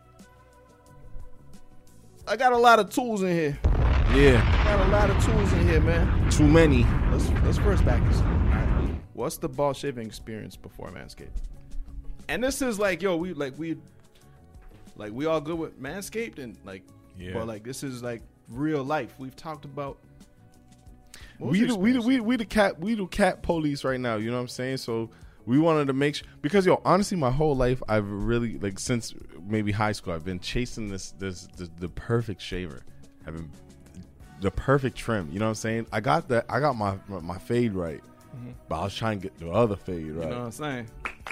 I got a lot of tools in here. Yeah, I got a lot of tools in here, man. too many. Let's let's first back this up. All right. What's the ball shaving experience before Manscaped? And this is like, yo, we like we like we all good with Manscaped and like, Yeah. but like this is like real life. We've talked about. What was We your do, we do, experience? we we the cat we do cat police right now. You know what I'm saying? So we wanted to make sure because yo, honestly, my whole life I've really like since maybe high school I've been chasing this this the, the perfect shaver. I've been the perfect trim. You know what I'm saying? I got that. I got my my, my fade right, but I was trying to get the other fade right. You know what I'm saying?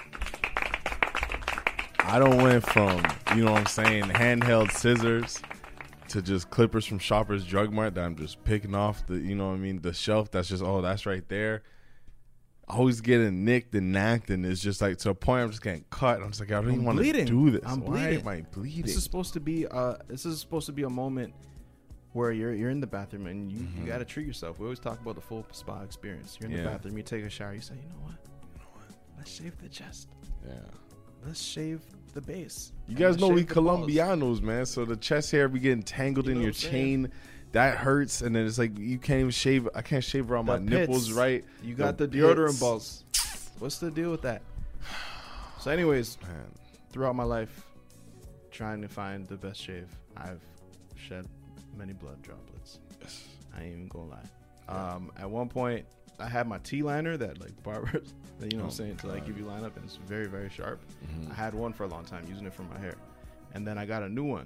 I don't went from, you know what I'm saying, handheld scissors to just clippers from Shoppers Drug Mart that I'm just picking off the, you know what I mean, the shelf that's just, oh, that's right there. Always getting nicked and nacked, and it's just like to a point I'm just getting cut. I'm just like, I don't even I'm want to bleeding. do this. I'm Why bleeding. am I bleeding? This is supposed to be uh this is supposed to be a moment where you're you're in the bathroom and you, you got to treat yourself. We always talk about the full spa experience. You're in Yeah. the bathroom, you take a shower, you say, you know what? You know what? Let's shave the chest. Yeah. Let's shave the base. You And guys let's know we shave the balls. Colombianos, man. So the chest hair be getting tangled You in know your what I'm saying? chain. That hurts, and then it's like you can't even shave. I can't shave around The my nipples, pits. right? You got the, The deodorant pits. balls. What's the deal with that? So anyways, Man. throughout my life, trying to find the best shave, I've shed many blood droplets. I ain't even gonna lie. Um, at one point, I had my T-liner that like barbers, that, you know what I'm Oh, saying, to like God. give you line up, and it's very, very sharp. Mhm. I had one for a long time, using it for my hair. And then I got a new one.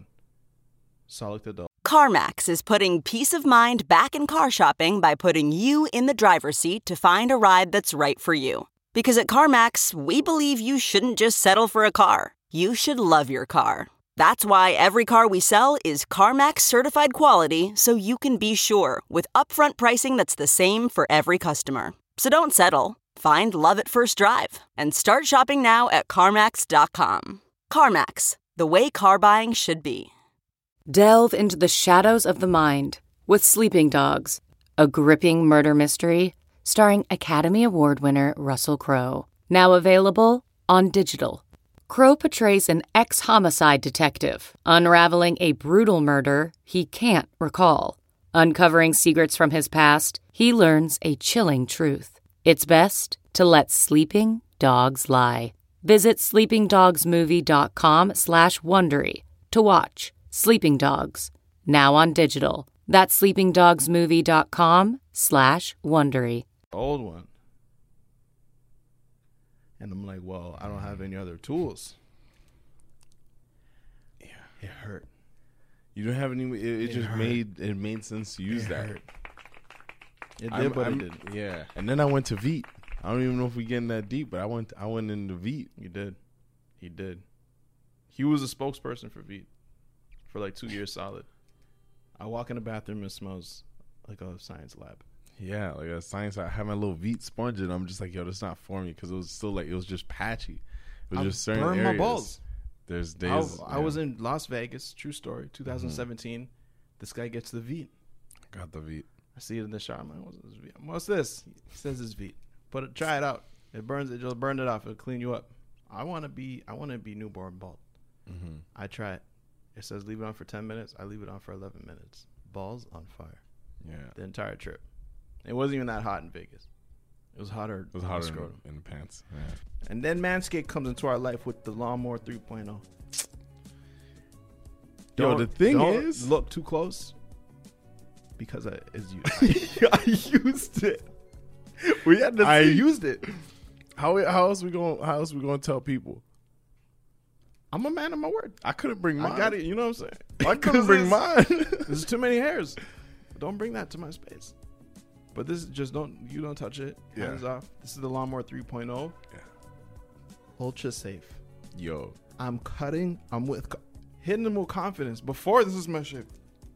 Solid adult. CarMax is putting peace of mind back in car shopping by putting you in the driver's seat to find a ride that's right for you. Because at CarMax, we believe you shouldn't just settle for a car. You should love your car. That's why every car we sell is CarMax certified quality, so you can be sure with upfront pricing that's the same for every customer. So don't settle. Find love at first drive and start shopping now at CarMax dot com. CarMax, the way car buying should be. Delve into the shadows of the mind with Sleeping Dogs, a gripping murder mystery starring Academy Award winner Russell Crowe. Now available on digital. Crowe portrays an ex-homicide detective unraveling a brutal murder he can't recall. Uncovering secrets from his past, he learns a chilling truth. It's best to let sleeping dogs lie. Visit sleepingdogsmovie.com slash Wondery to watch Sleeping Dogs, now on digital. That's sleepingdogsmovie.com slash Wondery. Old one. And I'm like, well, I don't have any other tools. Yeah, it hurt. You don't have any. It, it, It just hurt. made it made sense to use It that. hurt. It did, I'm- but I'm- it did. Yeah, and then I went to Veet. I don't even know if we getting that deep, but I went. I went into Veet. He did. He did. He was a spokesperson for Veet for like two years solid. I walk in the bathroom and it smells like a science lab. Yeah, like a science. I had my little Veet sponge, and I'm just like, yo, that's not for me because it was still like it was just patchy. It was I just certain burned areas. my balls. There's I, days. I was in Las Vegas, true story, twenty seventeen. This guy gets the Veet. got the Veet. I see it in the shower. I'm like, what's this Veet? What's this? He says it's Veet. Put it, try it out. It burns. It just burned it off. It'll clean you up. I want to be. I want to be newborn bald. Mm-hmm. I try it. It says leave it on for ten minutes. I leave it on for eleven minutes. Balls on fire. Yeah, The entire trip. It wasn't even that hot in Vegas. It was hotter. it was on the hotter scrotum. in, in the pants. Yeah. And then Manscaped comes into our life with the Lawnmower three point oh. Yo, Don't- the thing don't is- look too close because I, it's you. I used it. We had to. I see. used it. How how else we going? How else we going to tell people? I'm a man of my word. I couldn't bring mine. I got it. You know what I'm saying? I couldn't bring mine. There's too many hairs. Don't bring that to my space. But this is just don't you don't touch it. Yeah. Hands off. This is the Lawnmower three point oh. Yeah. Ultra safe. Yo, I'm cutting. I'm with hitting them with confidence. Before this is my shit.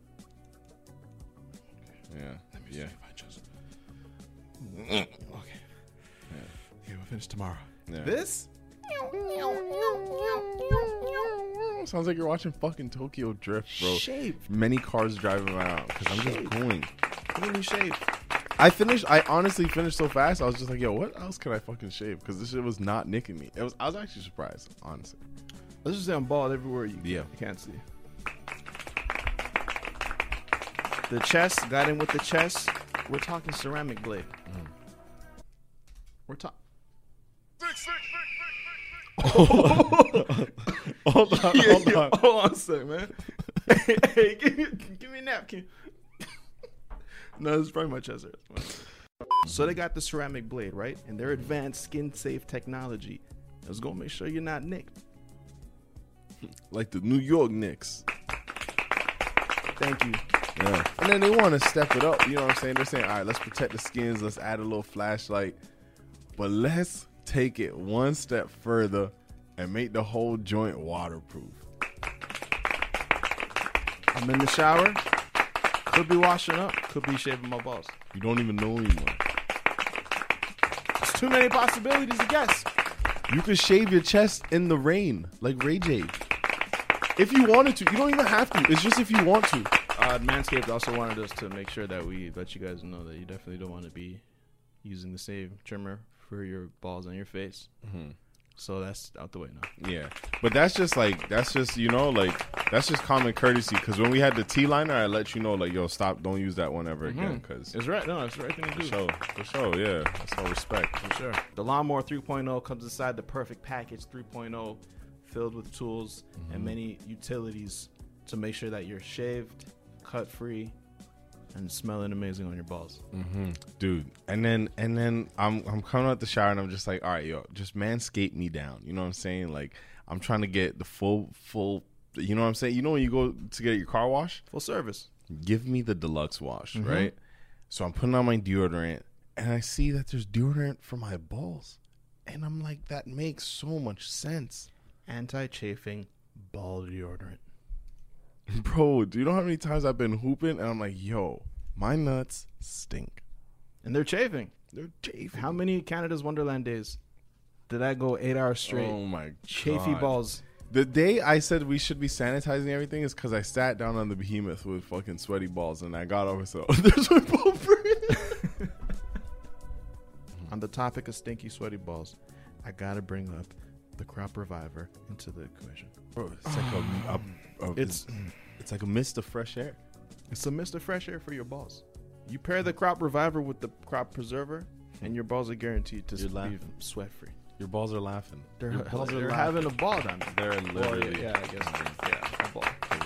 yeah, Let me yeah. see if I just. Okay. Yeah, we'll finish tomorrow. Yeah. This. Oh, sounds like you're watching fucking Tokyo Drift, bro. Shave. Many cars driving around because I'm just Shave. going. What do you shave? I finished. I honestly finished so fast. I was just like, yo, what else can I fucking shave? Because this shit was not nicking me. It was. I was actually surprised, honestly. Let's just say I'm bald everywhere you, Yeah. you can't see. The chest, got in with the chest. We're talking ceramic blade. Mm. We're talking. Hold on, Yeah, hold yeah. on. Hold on a sec, man. hey, hey, give me, give me a napkin. No, this is probably my chest hair. So they got the ceramic blade, right? And their advanced skin-safe technology is going to make sure you're not nicked. Like the New York Knicks. Thank you. Yeah. And then they want to step it up. You know what I'm saying? They're saying, all right, let's protect the skins. Let's add a little flashlight. But let's take it one step further and make the whole joint waterproof. I'm in the shower. Could be washing up. Could be shaving my balls. You don't even know anymore. There's too many possibilities to guess. You could shave your chest in the rain, like Ray J. If you wanted to. You don't even have to. It's just if you want to. Uh, Manscaped also wanted us to make sure that we let you guys know that you definitely don't want to be using the same trimmer for your balls on your face. Mm-hmm. So that's out the way now. Yeah. But that's just like, that's just, you know, like, that's just common courtesy. Because when we had the T-liner, I let you know, like, yo, stop, don't use that one ever Mm-hmm. again. Because it's right. No, it's the right thing to for do. sure. For sure, yeah. That's all respect. For sure. The Lawnmower three point oh comes inside the perfect package three point oh, filled with tools mm-hmm. and many utilities to make sure that you're shaved, cut free, and smelling amazing on your balls. Mm-hmm. Dude. And then and then I'm I'm coming out the shower and I'm just like, all right, yo, just manscape me down. You know what I'm saying? Like, I'm trying to get the full, full, you know what I'm saying? You know when you go to get your car wash? Full service. Give me the deluxe wash, Mm-hmm. right? So I'm putting on my deodorant and I see that there's deodorant for my balls. And I'm like, that makes so much sense. Anti-chafing ball deodorant. Bro, do you know how many times I've been hooping and I'm like, yo, my nuts stink. And they're chafing. They're chafing. How many Canada's Wonderland days did I go eight hours straight? Oh my Chafy God. balls. The day I said we should be sanitizing everything is because I sat down on the behemoth with fucking sweaty balls and I got over so there's my ball print. On the topic of stinky sweaty balls, I gotta bring up the Crop Reviver into the equation. Bro, it's like a, a, a It's it's like a mist of fresh air. it's a mist of fresh air for your balls. You pair the Crop Reviver with the Crop Preserver, and your balls are guaranteed to You're be laughing. sweat free. Your balls are laughing. They're, Your balls they're are having a ball down there. They're literally. Well, yeah, yeah, I guess. Yeah, a ball.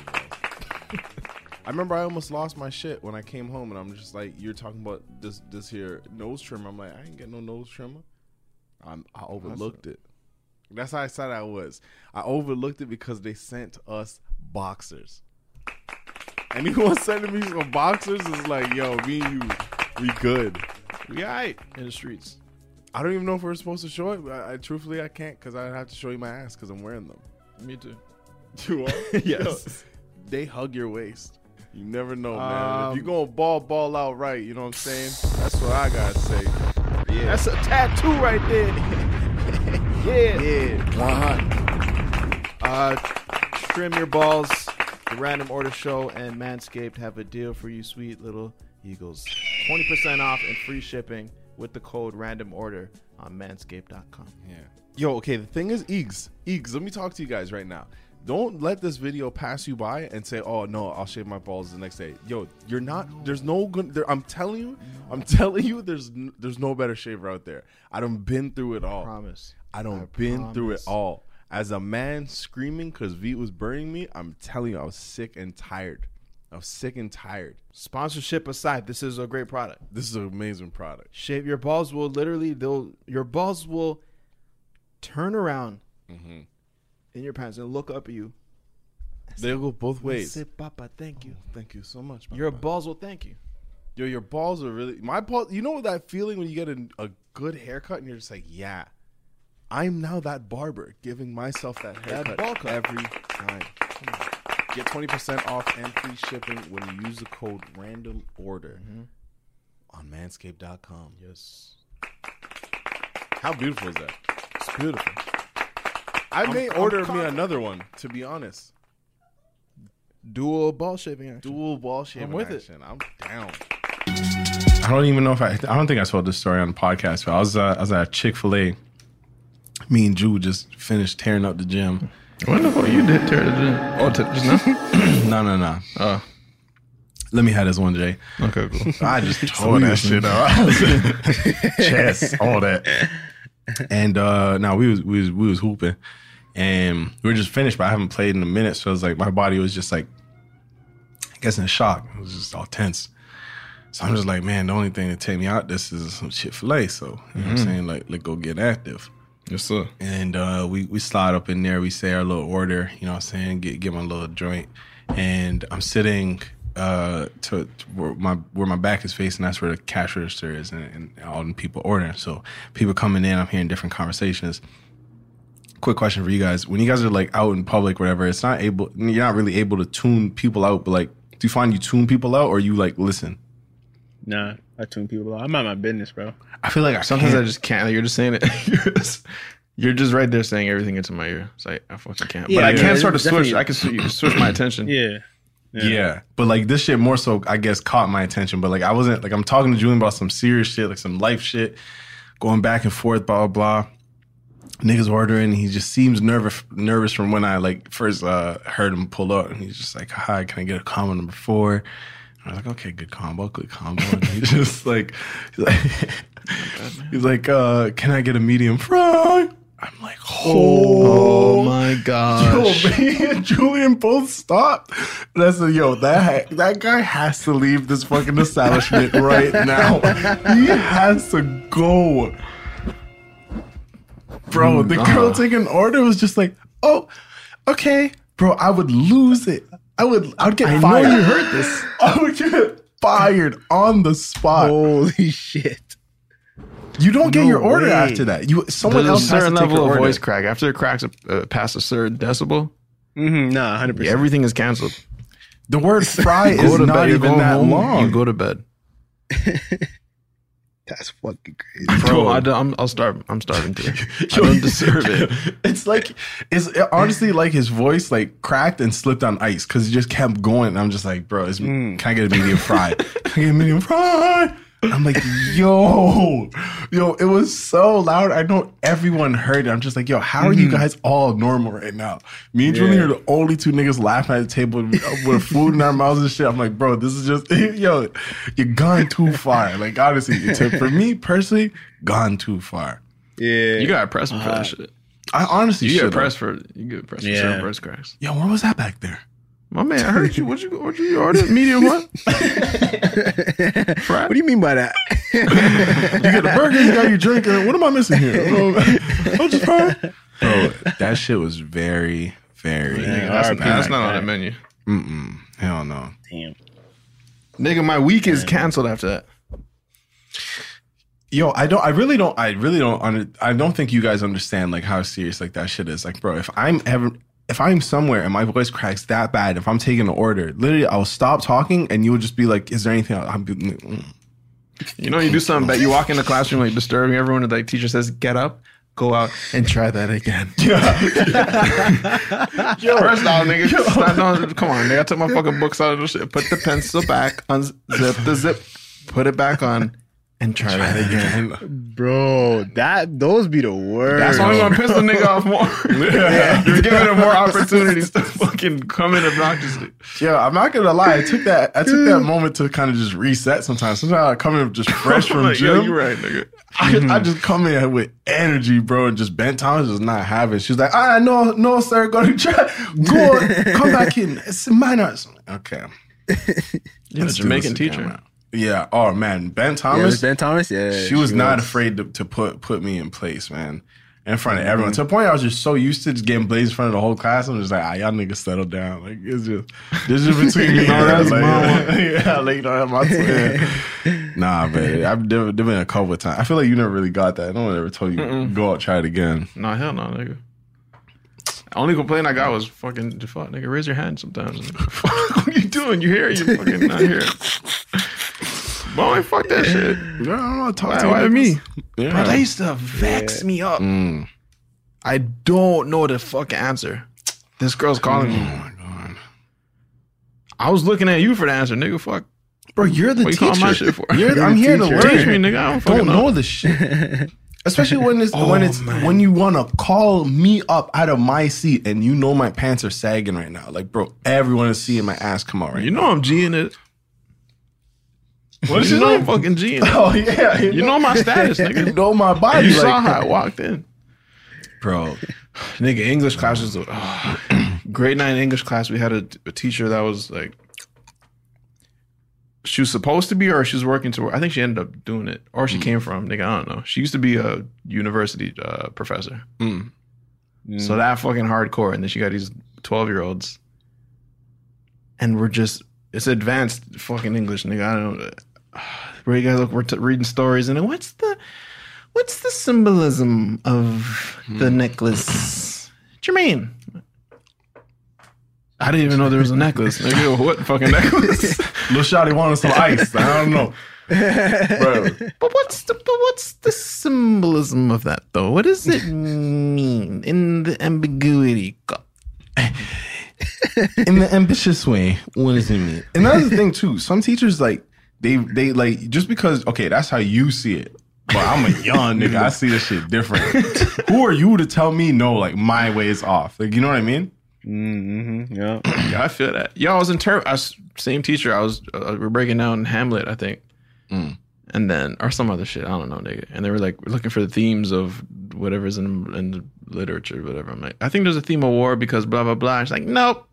I remember I almost lost my shit when I came home and I'm just like, you're talking about this this here nose trimmer. I'm like, I ain't get no nose trimmer. I'm, I overlooked it. That's how I said I was. I overlooked it because they sent us boxers. Anyone sending me some boxers is like, yo, me and you, we good. We alright in the streets. I don't even know if we're supposed to show it. I, I truthfully I can't because I have to show you my ass because I'm wearing them. Me too. You are? Yes. Yo, they hug your waist. You never know, man. Um, if you gonna ball ball out right, you know what I'm saying? That's what I gotta say. Yeah. That's a tattoo right there. yeah. Yeah. one hundred. Uh, trim your balls. The Random Order Show and Manscaped have a deal for you, sweet little eagles. twenty percent off and free shipping with the code Random Order on manscaped dot com. Yeah. Yo, okay, the thing is, Eags, Eags, let me talk to you guys right now. Don't let this video pass you by and say, oh, no, I'll shave my balls the next day. Yo, you're not, no. there's no good, there, I'm telling you, no. I'm telling you, there's n- there's no better shaver out there. I done been through it all. I promise. I done I been promise. through it all. As a man screaming because Veet was burning me, I'm telling you, I was sick and tired. I was sick and tired. Sponsorship aside, this is a great product. This is an amazing product. Shave your balls will literally, they'll your balls will turn around mm-hmm. in your pants and look up at you. They'll go both ways. Say, Papa, thank you. Oh, thank you so much, Papa. Your balls will thank you. Yo, your balls are really, my balls, you know that feeling when you get a, a good haircut and you're just like, yeah, I'm now that barber giving myself that haircut That ball cut. every time. Get twenty percent off and free shipping when you use the code Random Order mm-hmm. on manscaped dot com. Yes. How beautiful is that? It's beautiful. I may order me another one, to be honest. Dual ball shaving action. Dual ball shaving I'm with action. I'm down. I don't even know if I. I don't think I told this story on the podcast. But I was uh, I was at Chick-fil-A. Me and Drew just finished tearing up the gym. What the fuck you did tear the gym? Oh, t- just now? no, no, no. Oh. Let me have this one, Jay. Okay, cool. I just tore that shit out. Chest, all that. And uh now we was we was we was hooping, and we were just finished, but I haven't played in a minute, so it was like my body was just like, I guess in shock. It was just all tense. So I'm just like, man, the only thing to take me out this is some Chick-fil-A. So you know mm-hmm. what I'm saying, like, let's go get active. Yes, sir. And uh, we we slide up in there. We say our little order. You know what I'm saying? Get get my little joint, and I'm sitting. Uh, to, to where my where my back is facing, that's where the cash register is, and, and all the people ordering. So people coming in, I'm hearing different conversations. Quick question for you guys: when you guys are like out in public, whatever, it's not able, you're not really able to tune people out. But like, do you find you tune people out, or you like listen? Nah, I tune people out. I'm out my business, bro. I feel like I sometimes can't. I just can't. You're just saying it. you're, just, you're just right there saying everything into my ear. It's like I fucking can't. Yeah, but I yeah, can sort of definitely. switch. I can switch, switch my attention. Yeah. Yeah. Yeah. But like this shit more so, I guess, caught my attention. But like I wasn't, like I'm talking to Julian about some serious shit, like some life shit, going back and forth, blah, blah, blah. Niggas ordering. He just seems nervous nervous from when I like first uh, heard him pull up. And he's just like, hi, can I get a combo number four? And I was like, okay, good combo, good combo. And he's just like, he's like, he's like uh, can I get a medium fry? I'm like, oh, oh my gosh. Yo, me and Julian both stopped. And I said, yo, that that guy has to leave this fucking establishment right now. He has to go. Bro, the girl uh. taking order was just like, oh, okay. Bro, I would lose it. I would I would get I fired. I know you heard this. I would get fired on the spot. Holy shit. You don't get No your order way. after that. You someone There's else a certain has to take level your of order. voice crack. After it cracks uh, past a certain decibel, Mm-hmm. Nah, one hundred percent. everything is canceled. The word fry Go is to not bed. You're even going that home, long. You go to bed. That's fucking crazy. Bro, I don't, I'm, I'll starve. I'm starving too. I don't deserve it. It's like, it's honestly like his voice like cracked and slipped on ice because he just kept going. And I'm just like, bro, it's, Mm. can I get a medium fry? Can I get a medium fry? I'm like, yo, yo, it was so loud. I know everyone heard it. I'm just like, yo, how are you guys all normal right now? Me and Julian Yeah. are the only two niggas laughing at the table with food in our mouths and shit. I'm like, bro, this is just, yo, you're gone too far. Like, honestly, it's, for me personally, gone too far. Yeah. You got pressed for that shit. I honestly You should get pressed for you get pressed for Yeah. certain voice cracks. Yo, where was that back there? My man, I heard you. What you what you ordered? Medium what? What do you mean by that? You get the burger, you got your drink. and What am I missing here? Oh, just fine. Bro, that shit was very, very. Yeah, That's, R I P that's like not on that. the menu. Mm-mm. Hell no. Damn. Nigga, my week is canceled after that. Yo, I don't. I really don't. I really don't. Under, I don't think you guys understand like how serious like that shit is. Like, bro, if I'm ever, if I'm somewhere and my voice cracks that bad, if I'm taking an order, literally, I'll stop talking and you will just be like, "Is there anything?" I'll be, mm. You know, you do something bad. You walk in the classroom like disturbing everyone, and like teacher says, "Get up, go out, and try that again." Yo, First off, nigga, stop, don't, come on, nigga. I took my fucking books out of the shit. Put the pencil back, unzip the zip, put it back on, and try, try that again. again. Bro, that those be the worst. That's only gonna piss the nigga off more. Yeah. You're giving him more opportunities to fucking come in obnoxiously. Yo, I'm not gonna lie. I took that. I took that moment to kind of just reset. Sometimes, sometimes I come in just fresh from Like, gym. yo, you right, nigga. I, I just come in with energy, bro, and just Ben Thomas does not have it. She's like, ah, no, no, sir, go to try, go, come back in. It's minors. Okay, You're a Let's do Jamaican this teacher. again. Yeah. Oh man, Ben Yeah, Thomas. was Ben Thomas? Yeah. she was not afraid to, to put put me in place, man, in front of everyone. To the point I was just so used to just getting blazed in front of the whole class. I'm just like, ah, y'all niggas settle down. Like it's just this is between me and her. Like, yeah, like you know, that's my twin. Nah, man, I've never been a couple of times. I feel like you never really got that. No one ever told you Mm-mm. go out try it again. No, hell no, nigga. Only complaint I got was fucking, fuck, nigga, raise your hand sometimes. Fuck, what you doing? You here? You fucking not here? Boy, fuck that shit. Yeah, I don't know. Talk Why, to why you me? Yeah. Bro, that used to vex me up. Mm. I don't know the fucking answer. This girl's calling me. Oh my god. I was looking at you for the answer, nigga. Fuck. Bro, you're the What you teacher. calling my shit for? You're, You're I'm the here to teacher. learn. Teach me, nigga. I don't fucking Don't know. know this shit. Especially when it's Oh, when it's man. when you want to call me up out of my seat and you know my pants are sagging right now. Like, bro, everyone is seeing my ass come out right You now. know I'm G'ing it. What you is know it? I'm fucking G'ing it. Oh yeah, You know my status, nigga. You know my body. You like, saw how I walked in. bro. Nigga, English class was oh, grade nine English class. We had a, a teacher that was like, she was supposed to be, or she was working to. I think she ended up doing it, or she mm. came from. Nigga, I don't know. She used to be a university uh, professor. Mm. Mm. So that fucking hardcore, and then she got these twelve year olds, and we're just it's advanced fucking English, nigga. I don't know. Where you guys look, we're t- reading stories, and then what's the what's the symbolism of the mm. necklace, Jermaine? I didn't even know there was a necklace. Nigga, what fucking necklace? Lil Shawty wanted some ice. I don't know. Bro. But what's the but what's the symbolism of that though? What does it mean in the ambiguity? In the ambitious way, what does it mean? And that's the thing too. Some teachers like they they like just because okay, that's how you see it. But I'm a young nigga. I see this shit different. Who are you to tell me no? Like my way is off. Like you know what I mean? Mm-hmm. Yeah. Yeah, I feel that. Yo, I was in ter- I was, same teacher. I was uh, we're breaking down Hamlet, I think, mm. and then or some other shit. I don't know, nigga. And they were like looking for the themes of whatever's in in the literature, whatever. I'm like, I think there's a theme of war because blah blah blah. She's like, nope.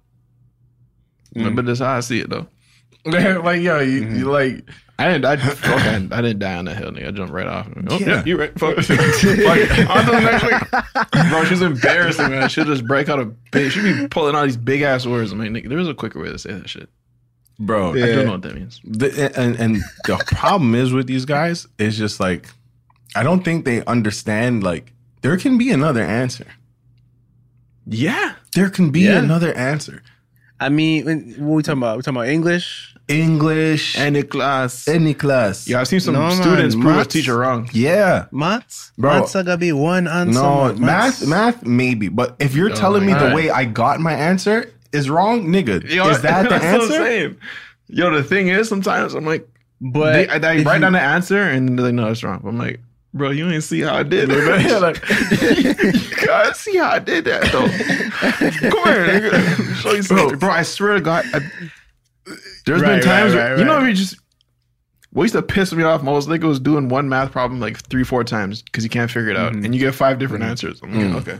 Mm. But that's how I see it though. Like yo, you, mm-hmm. you like. I didn't. I, okay, I didn't die on that hill, nigga. I jumped right off. Oh, yeah, Yeah. you right. Fuck. Fuck. On to the next week. Bro, she's embarrassing, man. She'll just break out a big. She'd be pulling all these big ass words. I mean, nigga, there's a quicker way to say that shit. Bro, I don't know what that means. The, and and the problem is with these guys is just like, I don't think they understand. Like, there can be another answer. Yeah, there can be Yeah. another answer. I mean, when- what we talking about? We talking about English? English, any class, any class. Yeah, I've seen some No, man, students prove a maths. teacher wrong. Yeah, Maths? Bro. Maths are gonna be one answer. no man. math, math maybe. But if you're Oh, telling me the alright. way I got my answer is wrong, nigga, Yo, is that the that's what I'm answer? saying. Yo, the thing is, sometimes I'm like, But they, I, I if write you- down the answer and they're like, no, it's wrong. I'm like, bro, you ain't see how I did it. Yeah, like- you gotta see how I did that though. Come here, nigga. Let me show you something, bro. I swear to God, I, there's Right, been times right, where right, you know right. if you just. What used to piss me off most, nigga, was doing one math problem like three, four times because you can't figure it out, Mm-hmm. and you get five different answers. I'm like, Mm. okay,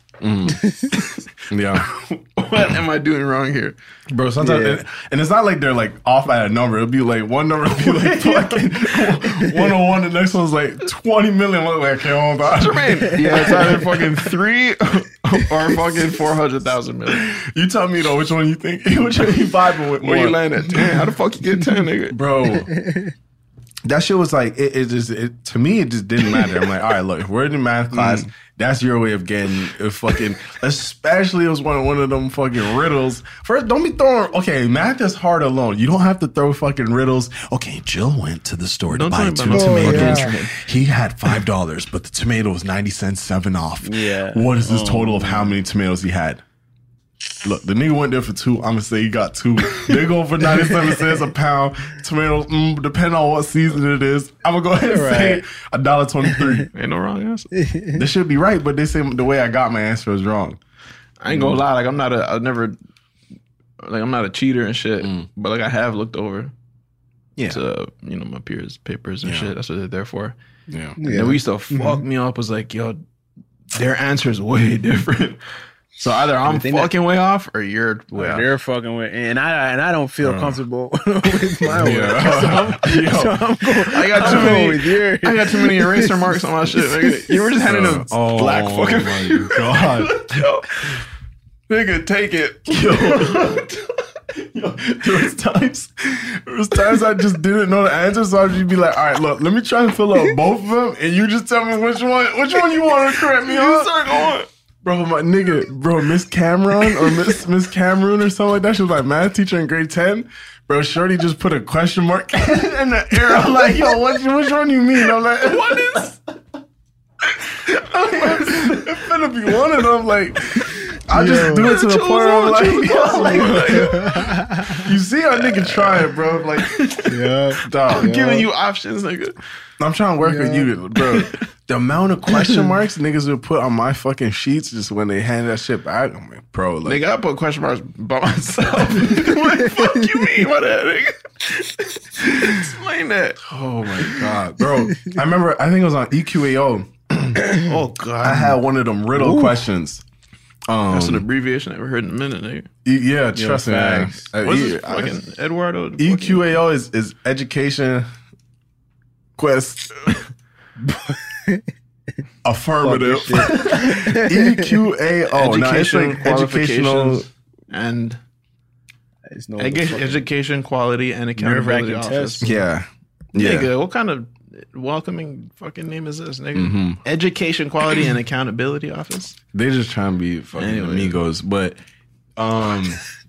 Yeah, what am I doing wrong here? bro. Sometimes, Yeah. and, and it's not like they're like off at a number. It'll be like one number will be like fucking one oh one. The next one's like twenty million. Look like, okay, hold on. Jermaine, yeah, it's either fucking three or fucking four hundred thousand million. You tell me though, which one you think? Which one you vibing with? Where more? you land at ten? How the fuck you get ten, nigga? Bro? That shit was like it, it just it, to me it just didn't matter. I'm like, all right, look, if we're in math class, Mm. that's your way of getting a fucking. Especially it was one one of them fucking riddles. First, don't be throwing. Okay, math is hard alone. You don't have to throw fucking riddles. Okay, Jill went to the store Don't to buy talk two about no tomatoes. fucking- He had five dollars, but the tomato was ninety cents, seven off. Yeah. What is this Oh, total of how many tomatoes he had? Look, the nigga went there for two. I'm gonna say he got two. They go for ninety-seven cents a pound. Tomatoes, mm, depending on what season it is. I'm gonna go ahead and say a dollar twenty-three. Ain't no wrong answer. This should be right, but they say the way I got my answer is wrong. I ain't gonna lie, like I'm not a, I never, like I'm not a cheater and shit, but like I have looked over, Yeah. to you know my peers' papers and Yeah. shit. That's what they're there for. Yeah. And then we used to fuck me up. Was like, yo, their answer is way different. So either I'm think that- fucking way off or you're way off. They're fucking with, and I and I don't feel comfortable with my way. Yeah. So I'm, Yo. so I'm going, I got I'm too going many. with yours. I got too many eraser marks on my shit. Nigga. You were just handing them Oh black fucking. my god. Yo, nigga, take it. Yo, there was times, there was times I just didn't know the answer, so I'd just be like, all right, look, let me try and fill out both of them, and you just tell me which one, which one you want to correct me on. Start going. Bro, my nigga, bro, Miss Cameron or Miss Miss Cameroon or something like that. She was like math teacher in grade ten. Bro, Shorty just put a question mark in the air. I'm like, yo, what, which one you mean? I'm like, what is? It's gonna be one of them. Like, I just Yo, do it to the point where I'm like, yo, like, like, you see our nigga trying, bro. Like, yeah, dog, I'm yeah. giving you options, nigga. I'm trying to work yeah. with you, bro. The amount of question marks niggas would put on my fucking sheets just when they hand that shit back, I'm like, bro, like, nigga, I put question marks by myself. What the fuck you mean by that, nigga? Explain that. Oh my god, bro. I remember, I think it was on E Q A O. Oh god, I had one of them riddle Ooh. questions. Um, That's an abbreviation I ever heard in a minute, nigga. E- yeah, trust Yo, me. Man. What's e- this fucking I, Eduardo? E Q A O is, is education quest affirmative. E Q A O. Education, now, it's like educational and no Edu- education quality and accountability office. Test. Yeah, yeah. Nigga, what kind of welcoming fucking name is this, nigga? Mm-hmm. Education quality and accountability office. They just trying to be fucking anyway. amigos, but um,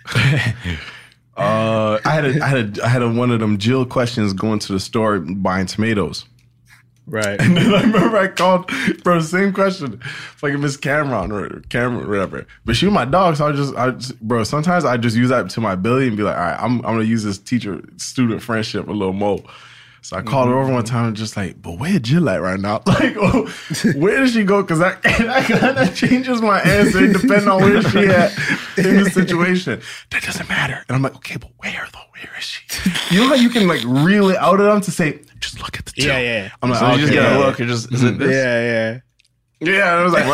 uh, I had a, I had a, I had a, one of them Jill questions going to the store buying tomatoes. Right. And then I remember I called, bro, same question. Fucking Miss Cameron or Cameron or whatever. But she was my dog, so I just, I just, bro, sometimes I just use that to my ability and be like, all right, I'm, I'm going to use this teacher-student friendship a little more. So I called mm-hmm. her over one time and just like, but where Jill at right now? Like, oh, where did she go? Because that, that changes my answer depending on where she at in the situation. That doesn't matter. And I'm like, okay, but where though? Where is she? You know how you can like reel it out of them to say, just look at the Jill. Yeah, yeah. I'm like, so okay, you just yeah, gotta yeah. look. You're just, is it this? Yeah, yeah. Yeah, and I was like,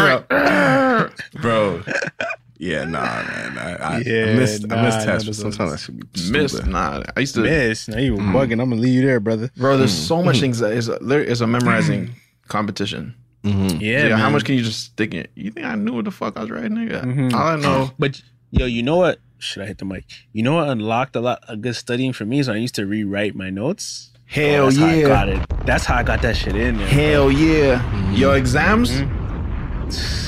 well, bro. Yeah, nah, man. I, I, yeah, I missed, nah, I missed tests, nah, but sometimes I should be stupid. Miss, nah. I used to miss. Now you were mm. bugging. I'm gonna leave you there, brother. Bro, there's mm. so much things that is a, there is a memorizing competition. Mm-hmm. Yeah, yeah. How much can you just stick in? You think I knew what the fuck I was writing, nigga? Mm-hmm. All I know. But yo, you know what? Should I hit the mic? You know what unlocked a lot of good studying for me is when I used to rewrite my notes. Hell oh, that's yeah! How I got it. That's how I got that shit in there. Hell bro. yeah! Mm-hmm. Your exams. Mm-hmm.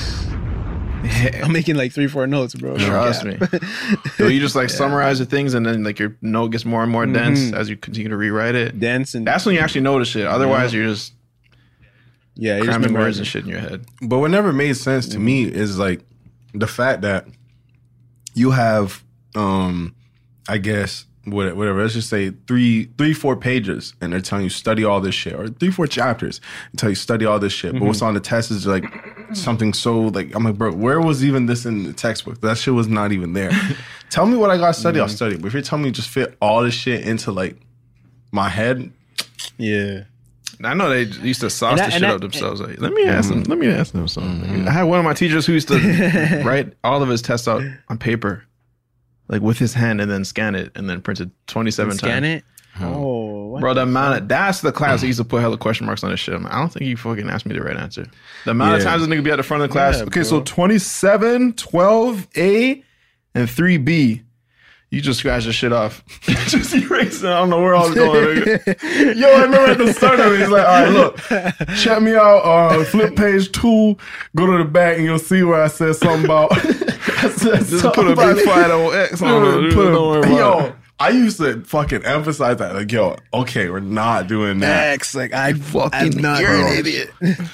I'm making like three, four notes, bro. Trust me. So you just like yeah. summarize the things, and then like your note gets more and more mm-hmm. dense as you continue to rewrite it. Dense, and that's when you actually know the shit. Otherwise, yeah. you're just yeah, you're cramming just words and shit in your head. But what never made sense to mm-hmm. me is like the fact that you have, um, I guess. Whatever, let's just say three, three, four pages, and they're telling you study all this shit, or three, four chapters, and tell you study all this shit. Mm-hmm. But what's on the test is like something so like I'm like, bro, where was even this in the textbook? That shit was not even there. Tell me what I got to study, mm-hmm. I'll study. But if you're telling me to just fit all this shit into like my head, yeah. I know they used to sauce that, the shit that, up themselves. Like, let me ask mm-hmm. them. Let me ask them something. Mm-hmm. I had one of my teachers who used to write all of his tests out on paper. Like with his hand, and then scan it, and then print it twenty-seven scan times. Scan it? Oh. Bro, the amount of, that's the class that used to put hella question marks on this shit. I don't think you fucking asked me the right answer. The amount yeah. of times this nigga be at the front of the class. Yeah, okay, bro. So twenty-seven, twelve A, and three B. You just scratch the shit off. Just erase it. I don't know where I was going. Nigga. Yo, I remember at the start of it, he's like, all right, look, check me out, uh, flip page two, go to the back, and you'll see where I said something about... I said just put a big fight on X on it. Put a, yo, I used to fucking emphasize that. Like, yo, okay, we're not doing that. X, like, I fucking not. You're an idiot.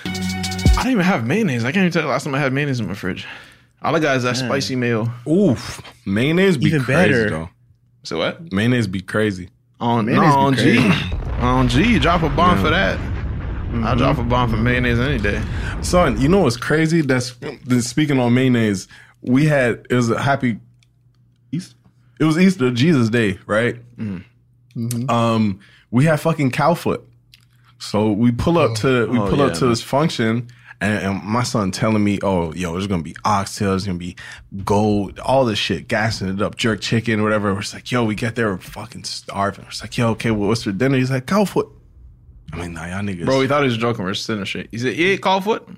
I don't even have mayonnaise. I can't even tell you the last time I had mayonnaise in my fridge. All I got is that Man. spicy mayo. Oof. Mayonnaise be even crazy, better. Though. So what? Mayonnaise be crazy. On, no, on G. On G, you drop a bomb yeah. for that. Mm-hmm. I'll drop a bomb for mayonnaise any day. Son, you know what's crazy? That's speaking on mayonnaise. We had, it was a happy Easter. It was Easter, Jesus Day, right? Mm-hmm. Um, we had fucking cow foot. So we pull up to we oh, pull yeah, up to man. this function, and, and my son telling me, "Oh, yo, there's gonna be oxtail, there's gonna be gold, all this shit, gassing it up, jerk chicken, whatever." We're just like, "Yo, we get there, we're fucking starving." We're just like, "Yo, okay, well, what's for dinner?" He's like, "Cow foot." I mean, nah, y'all niggas. Bro, we thought he was joking. We're sitting straight. He said, "You ate cow foot?"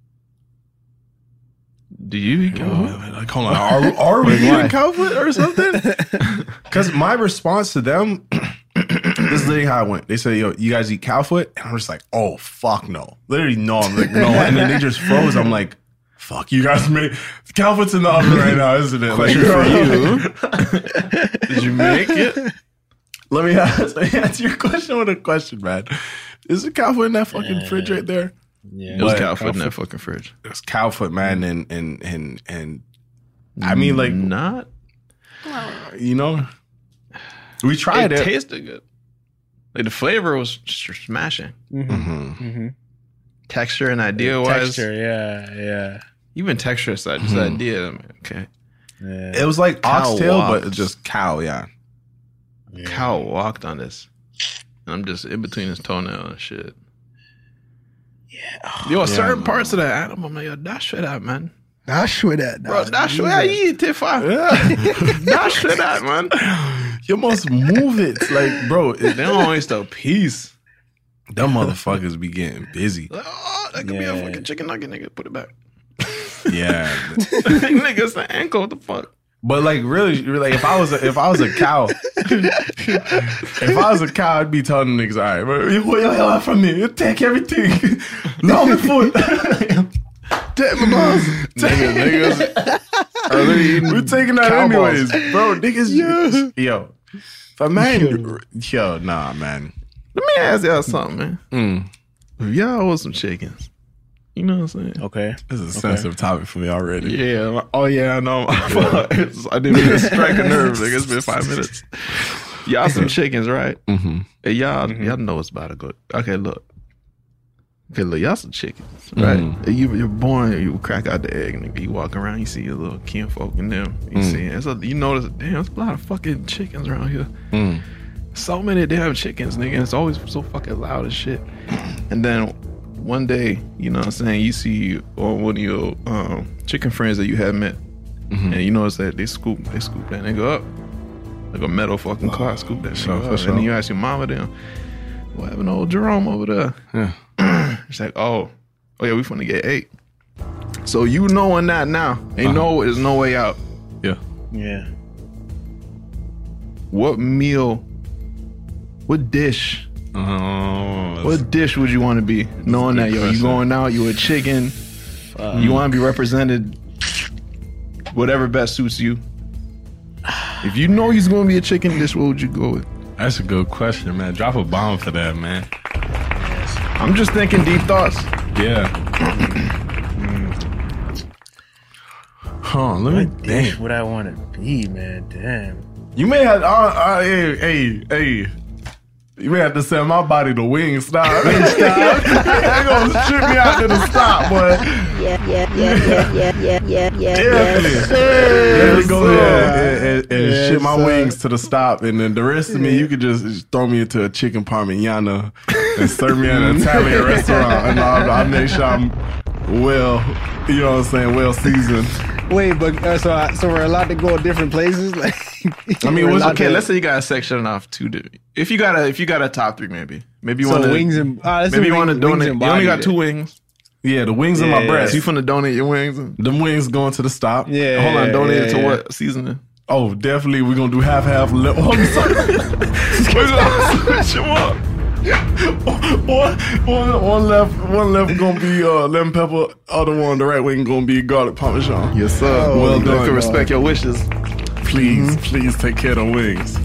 Do you eat cow foot? Like, hold on, are, are we eating cow foot or something? Because my response to them, this is literally how I went. They said, "Yo, you guys eat cow foot?" And I'm just like, "Oh, fuck no." Literally, no. I'm like, no. And then they just froze. I'm like, fuck, you guys made cow foot's in the oven right now, isn't it? Question like, for you. Did you make it? Let me ask, let me answer your question with a question, man. Is the cow foot in that fucking yeah. fridge right there? Yeah, it was But- cow foot in that fucking fridge. It's cow foot, man, and and and and I mean, like, not. you know, we tried It it. tasted good. Like the flavor was just smashing. Mm-hmm. Mm-hmm. Mm-hmm. Texture and idea wise, Texture, yeah, yeah. even texture aside, just Mhm. idea. I mean, okay, yeah. It was like Cow oxtail, walked. but it's just cow. Yeah. yeah. cow walked on this, and I'm just in between his toenail and shit. Yeah. Yo, Yeah, certain man. parts of that animal, man, yo, dash it out, man. Dash with that, Bro, dash it out, you eat it, fire. Dash it out, man. You must move it, like, bro. It, They don't waste a piece. them motherfuckers be getting busy. Like, oh, that could be Yeah. a fucking chicken nugget, nigga. Put it back. Yeah. Nigga, it's the ankle. What the fuck? But like really, like if I was a, if I was a cow, if I was a cow, I'd be telling the niggas, all right, bro, you what you want from me? You take everything. Long foot. Take my balls. Niggas, niggas are literally eating We're taking that cow anyways, balls. bro. Niggas, yo, if a man, yo, nah, man. Let me ask y'all something, man. Mm. If y'all want some chickens, you know what I'm saying? Okay. This is a sensitive topic for me already. Yeah. Oh, yeah, I know. It's- I didn't mean to strike a nerve. Nigga. It's been five minutes. Y'all some chickens, right? Mm-hmm. Hey, y'all, y'all know what's about to go. Okay, look. Okay, look, y'all some chickens, right? Mhm. You, you're born, you crack out the egg, nigga. You walk around, you see your little kinfolk in them. You Mm. see it. It's a, you notice, damn, there's a lot of fucking chickens around here. Mm. So many damn chickens, nigga. It's always so fucking loud as shit. And then one day, you know what I'm saying, you see or one of your um, chicken friends that you had met, Mm-hmm. and you notice that they scoop, they scoop that nigga up. Like a metal fucking car, scoop that shit sure, up. for And sure. then you ask your mama them, what happened to old Jerome over there? Yeah. It's like, oh, oh yeah, we finna get eight. So you knowing that now, ain't no, there's no way out. Yeah. Yeah. What meal, what dish, Oh, what dish would you want to be? Knowing good that, yo, you question. going out, you a chicken, you want to be represented, whatever best suits you. If you know he's going to be a chicken dish, what would you go with? that's a good question, man. Drop a bomb for that, man. I'm just thinking deep thoughts. Yeah. Huh, let me What dish think. would I want to be, man? Damn. You may have, uh, uh, hey, hey, hey. You may have to send my body to wing stop. Wing stop. They're gonna strip me out to the stop, boy. Yeah, yeah, yeah, yeah, yeah, yeah, yeah, yeah. Definitely. Yes, sir. Let me go ahead and, and, and Yes, ship my sir. wings to the stop, and then the rest of me, you could just, just throw me into a chicken parmigiana and serve me at an Italian restaurant, and I'll, I'll make sure I'm well, you know what I'm saying, well seasoned. Wait, but uh, so I, so we're allowed to go different places? Like, I mean, we're what's, allowed okay, to- let's say you got a section off two. di- If you got a, if you got a top three, maybe, maybe you So want to wings and uh, let's maybe do you want to wings- wings donate. and You only body got two then. wings. Yeah, the wings in my Yeah. breast. So you finna donate your wings? And, Them wings going to the stop. Yeah. hold on, donate it to yeah. what seasoning? Oh, definitely. We're gonna do half half. Le- oh, I'm sorry. We're gonna switch them up. one, one, one left, one left gonna be uh, lemon pepper. Other one, the right wing, gonna be garlic parmesan. Yes, sir. Oh, well well done. done, Can respect your wishes. Please, please take care of the wings.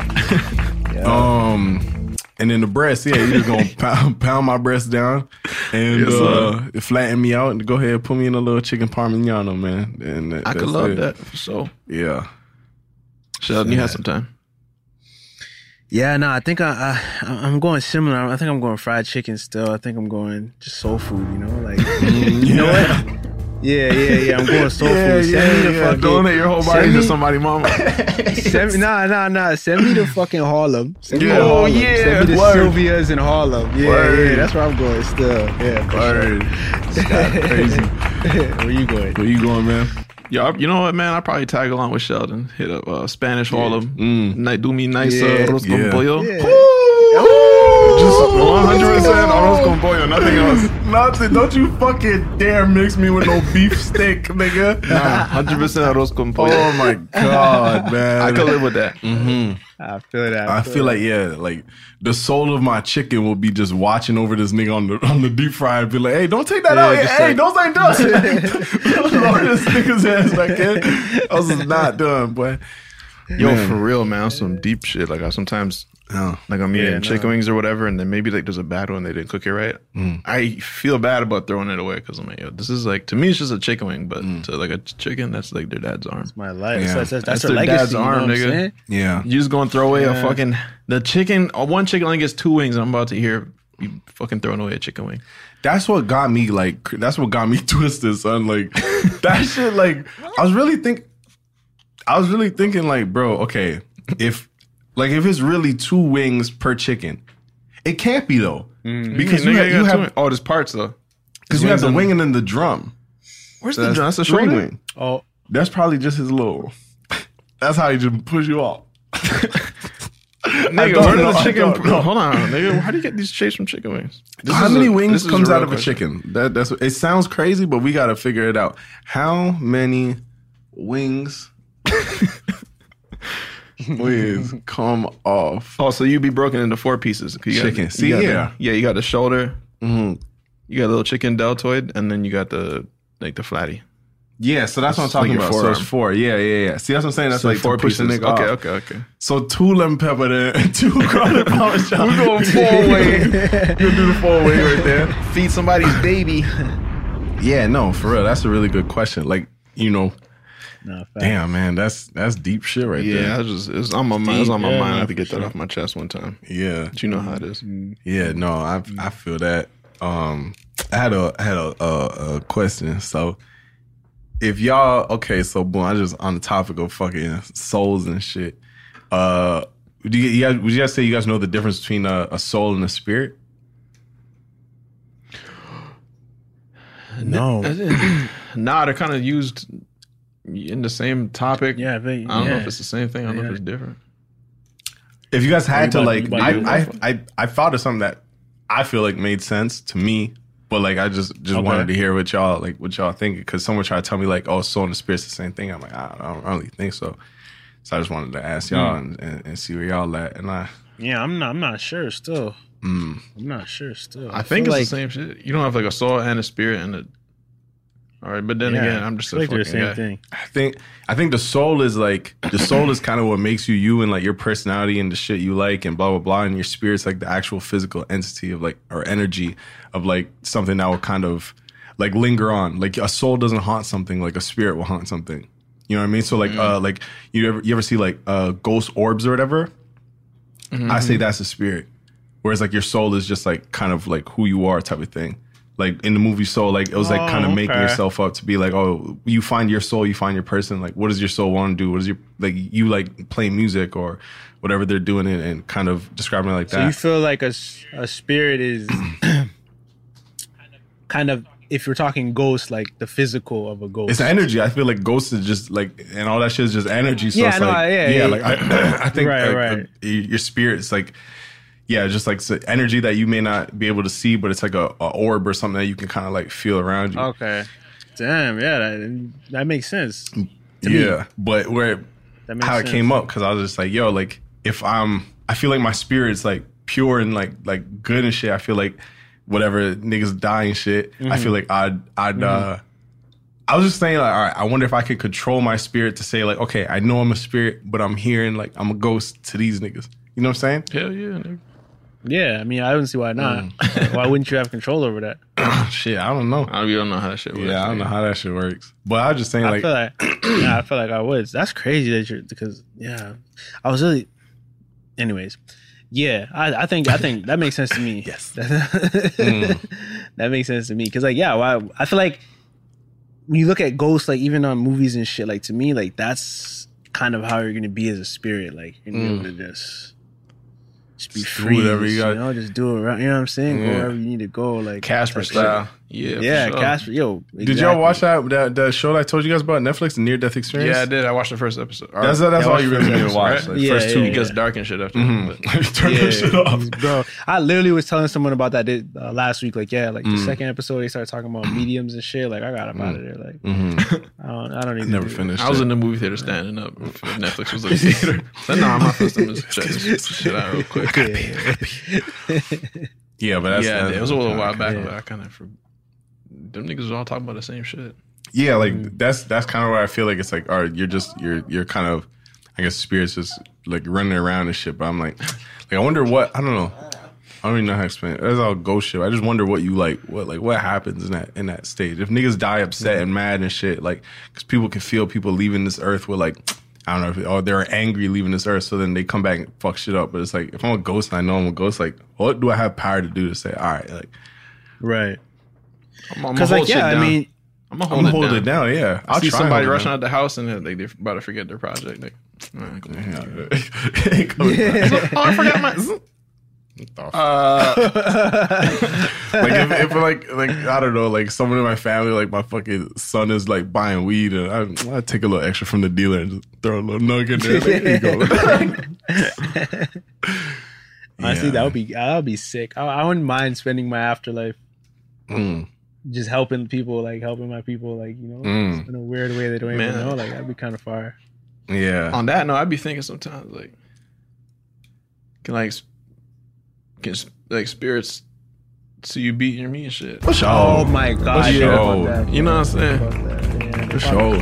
Um, and then the breast, yeah, you just gonna pound, pound my breast down and Yes, uh, flatten me out and go ahead and put me in a little chicken parmigiano, man. And that, I could that's love it. that for sure. Yeah. Sheldon, you had some time. Yeah, no, I think I, I I'm going similar. I think I'm going fried chicken still. I think I'm going just soul food. You know, like you know what? Yeah, yeah, yeah. I'm going soul Yeah, food. Send yeah, me the yeah. fucking Donate your whole body send to me- somebody, mama. Send me, nah, nah, nah. Send me to fucking Harlem. Send me Yeah. to Oh, Harlem. yeah. Send me to Word. Sylvia's in Harlem. Yeah, Word. yeah. That's where I'm going still. Yeah, for Word. sure. Crazy. Where you going? Where you going, man? Yeah, you know what, man? I'll probably tag along with Sheldon. Hit up uh, Spanish Harlem. Mm. Night, do me nice Yeah. uh, arroz con Yeah. pollo. Yeah. Just one hundred percent arroz con pollo, nothing else. Nothing. Don't you fucking dare mix me with no beef steak, nigga. Nah, one hundred percent arroz con pollo. Oh my god, man. I could live with that. Mm-hmm. I feel that. I feel like yeah, like the soul of my chicken will be just watching over this nigga on the on the deep fry and be like, hey, don't take that Yeah, out. just Hey, like- those ain't done. Lower this nigga's ass like that. Those is not done, boy. Yo, Man. for real, man. Some deep shit. Like I sometimes Oh. Like I'm eating Yeah, chicken no. wings or whatever, and then maybe like there's a bad one, they didn't cook it right. Mm. I feel bad about throwing it away because I'm like, yo, this is like, to me, it's just a chicken wing, but Mm. to like a chicken, that's like their dad's arm. My life. Yeah. That's, that's, that's That's their their legacy. dad's you know arm, what I'm nigga. saying? Yeah. You just gonna throw away Yeah. a fucking, the chicken, uh, one chicken only gets two wings. I'm about to hear you fucking throwing away a chicken wing. That's what got me like. That's what got me twisted, son. Like that shit. Like I was really think. I was really thinking, like, bro. Okay, if like if it's really two wings per chicken, it can't be though, because you, Nigga, have, you got two have wings. Oh, there's parts though. because you have the and- wing and then the drum. Where's So the drum? That's the three shoulder? wing. Oh, That's probably just his little. That's how he just push you off. Nigga, don't where know, did the I chicken? don't know. Hold on, nigga. How do you get these shapes from chicken wings? This How is many a- wings this is comes a out real of a question. chicken? That that's it. Sounds crazy, but we got to figure it out. How many wings wings come off Oh, so you be broken into four pieces. You got- chicken? you See, got the- yeah, yeah. You got the shoulder. Mhm. You got a little chicken deltoid, and then you got the like the flatty. yeah. So that's what I'm It's like talking your about. So it's forearm. four. Yeah, yeah, yeah. See, that's what I'm saying. That's So like four to push the pieces. nigga Okay, off. okay, okay. So two lemon pepper there, and two garlic parmesan. We going four way. You do the four way right there. Feed somebody's baby. Yeah, no, for real. That's a really good question. Like, you know, no, fact. damn, man, that's that's deep shit right Yeah, there. I was just it was on my mind. It was on my Yeah, mind. I no, had to get for that sure. off my chest one time. Yeah. But you know how it is. Yeah, no, I I feel that. Um, I had a I had a, a, a question. So, if y'all okay, so boom, I just on the topic of fucking souls and shit. Uh, do you, you guys would you guys say you guys know the difference between a, a soul and a spirit? No. Nah, they're kind of used in the same topic. Yeah, but, I don't know yeah. if it's the same thing. I don't know Yeah. if it's different. If you guys had to about- like, you about I, to go I, for it? I I thought of something that I feel like made sense to me, but like I just just Okay. wanted to hear what y'all like what y'all think, because someone tried to tell me like, oh, soul and the spirit's the same thing. I'm like, I don't, I don't really think so. So I just wanted to ask y'all and, and, and see where y'all at. And I, Yeah, I'm not. I'm not sure. Still, mm, I'm not sure. Still, I think feel it's like, the same shit. You don't have like a soul and a spirit and a. All right, but then yeah, again, I'm just I a feel like they're fucking the guy. same thing. I think I think the soul is like the soul is kind of what makes you you and like your personality and the shit you like and blah blah blah, and your spirit's like the actual physical entity of like or energy of like something that will kind of like linger on. Like a soul doesn't haunt something, like a spirit will haunt something. You know what I mean? So like uh like you ever you ever see like uh ghost orbs or whatever? I say that's a spirit. Whereas like your soul is just like kind of like who you are type of thing. Like in the movie Soul, like it was like Oh, kind of making okay. yourself up to be like, oh, you find your soul, you find your person. Like, what does your soul want to do? What is your like? You like play music or whatever they're doing, and, and kind of describing it like So that. you feel like a, s- a spirit is kind of, if you're talking ghost, like the physical of a ghost. It's energy. I feel like ghosts is just like, and all that shit is just energy. So Yeah, it's no, like, yeah, yeah, yeah. like I, I think Right, like, right. uh, your spirit is like, yeah, just like it's energy that you may not be able to see, but it's like a, a orb or something that you can kind of like feel around you. Okay. Damn. Yeah, that, that makes sense. To yeah, me. but where That makes how sense. it came up, because I was just like, yo, like if I'm, I feel like my spirit's like pure and like like good and shit. I feel like whatever niggas die and shit. I Mm-hmm. feel like I'd I'd. uh I was just saying like, all right, I wonder if I could control my spirit to say like, okay, I know I'm a spirit, but I'm hearing like I'm a ghost to these niggas. You know what I'm saying? Hell yeah, nigga. Yeah, I mean, I don't see why not. Mm. Why wouldn't you have control over that? Shit, I don't know. I don't know how that shit works. Yeah, I don't know nigga. how that shit works. But I was just saying I like, feel like, yeah, I feel like I would. That's crazy that you're because yeah, I was really. Anyways, yeah, I, I think I think that makes sense to me. Yes. mm. That makes sense to me because like yeah, well, I, I feel like when you look at ghosts, like even on movies and shit, like to me, like that's kind of how you're gonna be as a spirit. Like you're gonna be able to just. Just be Just do free, whatever you just, got. you know, just do it right. You know what I'm saying? Go Yeah. wherever you need to go, like Casper type shit. style. Yeah, for Yeah, sure. Casper. Yo, did y'all watch that, that that show that I told you guys about Netflix, the Near Death Experience? Yeah, I did. I watched the first episode. That's that's Yeah, all I you watched really the need to first watch. episode, Like, right? first Yeah, two. It yeah, gets dark and shit after. Mhm. But Turn that shit off. Bro, I literally was telling someone about that uh, last week. Like, yeah, like the Mm. second episode, they started talking about mediums and shit. Like, I got up out of there. Like, Mhm. I don't, I don't I even never do it. finished. I was it. in the movie theater standing up. If Netflix was in the theater. So, no, I'm not supposed to check this shit out real quick. Yeah, but that's, yeah, that's it was a little while back, Yeah. but I kind of for them niggas was all talking about the same shit. yeah, like that's that's kind of where I feel like it's like, all right, you're just you're you're kind of I guess spirits just like running around and shit. But I'm like, like I wonder what I don't know. I don't even know how to explain it. That's all ghost shit. I just wonder what you like, what like what happens in that in that stage. If niggas die upset and mad and shit, like, because people can feel people leaving this earth with like, I don't know, if, or they're angry leaving this earth, so then they come back and fuck shit up. But it's like, if I'm a ghost and I know I'm a ghost, like, what do I have power to do to say, all right, like, right? Because like, yeah, I mean, I'm gonna hold, I'm hold it, it down. down. Yeah, I I'll see try somebody and hold it rushing down. out the house and they're, like, they're about to forget their project. Like, all right, cool. Yeah. Oh, I forgot my. Uh, like if, if like like I don't know, like someone in my family, like my fucking son is like buying weed, and I I take a little extra from the dealer and just throw a little nugget in there. There you go. Honestly, Yeah. that would be that would be sick. I, I wouldn't mind spending my afterlife Mm. just helping people, like helping my people, like you know, Mm. in a weird way they don't Man. even know. Like that'd be kind of fire. Yeah. On that note, I'd be thinking sometimes like, can like, can like spirits see you beating your meat and shit. For sure. Oh my god! For yeah, sure. fuck that. You know what I'm saying? Fuck that. Yeah, For fuck sure.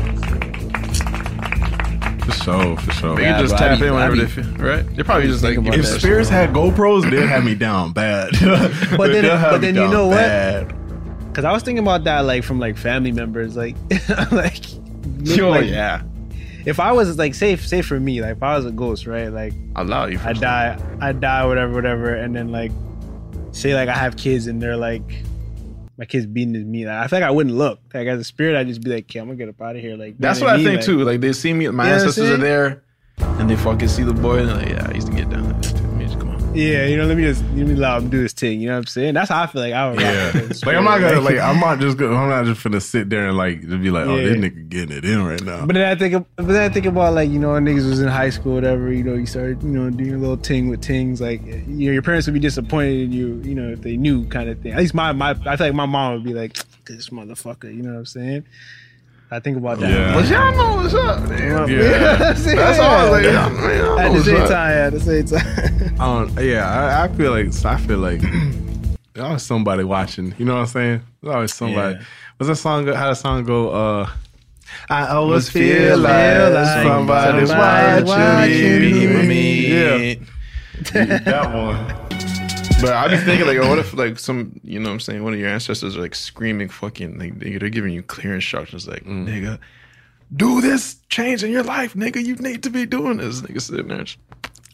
that. For sure. For sure. They Yeah, can just bro, I tap be- in whenever I be- they feel, right? They're probably just like, Think about If that spirits had GoPros, they'd have me down bad. But then- They'll have but me then you down know what? bad. Because I was thinking about that, like from like family members, like like, Yo, like, yeah. if I was like, say, say for me, like if I was a ghost, right? Like Allow you. For I die, I die, whatever, whatever, and then like, say like I have kids and they're like, my kids beating his meat. Like, I feel like I wouldn't look. Like as a spirit, I'd just be like, okay, I'm gonna get up out of here. Like That's you what know I mean? think Like, too. Like they see me, my You know what I'm ancestors are saying? there, and they fucking see the boy, and they're like, yeah, I used to get down. Like, that. Let me just come on. Yeah, you know, let me just let me allow him to do his thing. You know what I'm saying? That's how I feel like I would. Yeah, rock. like I'm not gonna like I'm not just gonna I'm not just gonna sit there and like just be like, oh, Yeah. this nigga getting it in right now. But then I think, of, but then I think about like you know, niggas was in high school, whatever. You know, you started, you know, doing a little ting with tings. Like, you know, your parents would be disappointed in you, you know, if they knew, kind of thing. At least my my, I feel like my mom would be like, this motherfucker. You know what I'm saying? I think about that. Yeah. But y'all know what's up. Yeah. Yeah. That's all I was like, yeah, man, y'all know At the what's same up. time, at the same time. Um, yeah, I, I feel like I feel like there's always somebody watching. You know what I'm saying? There's always somebody. Yeah. What's that song? go- How the song go? Uh, I always Feel feel like, like somebody's somebody's watching, watching me. me. Yeah, that one. But I be thinking like, oh, what if like some, you know what I'm saying, one of your ancestors are like screaming fucking, like they- they're giving you clear instructions like, nigga, do this change in your life, nigga. You need to be doing this. Nigga sitting there. just-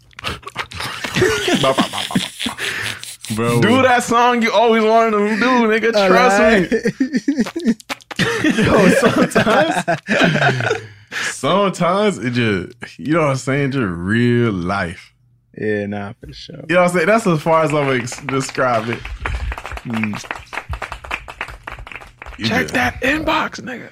Bro, do that song you always wanted to do, nigga. Trust me. Yo, sometimes, sometimes it just, you know what I'm saying, just real life. Yeah, nah, for sure. You know what I'm saying? That's as far as I'm gonna ex- describe it. You Check just- that inbox, nigga.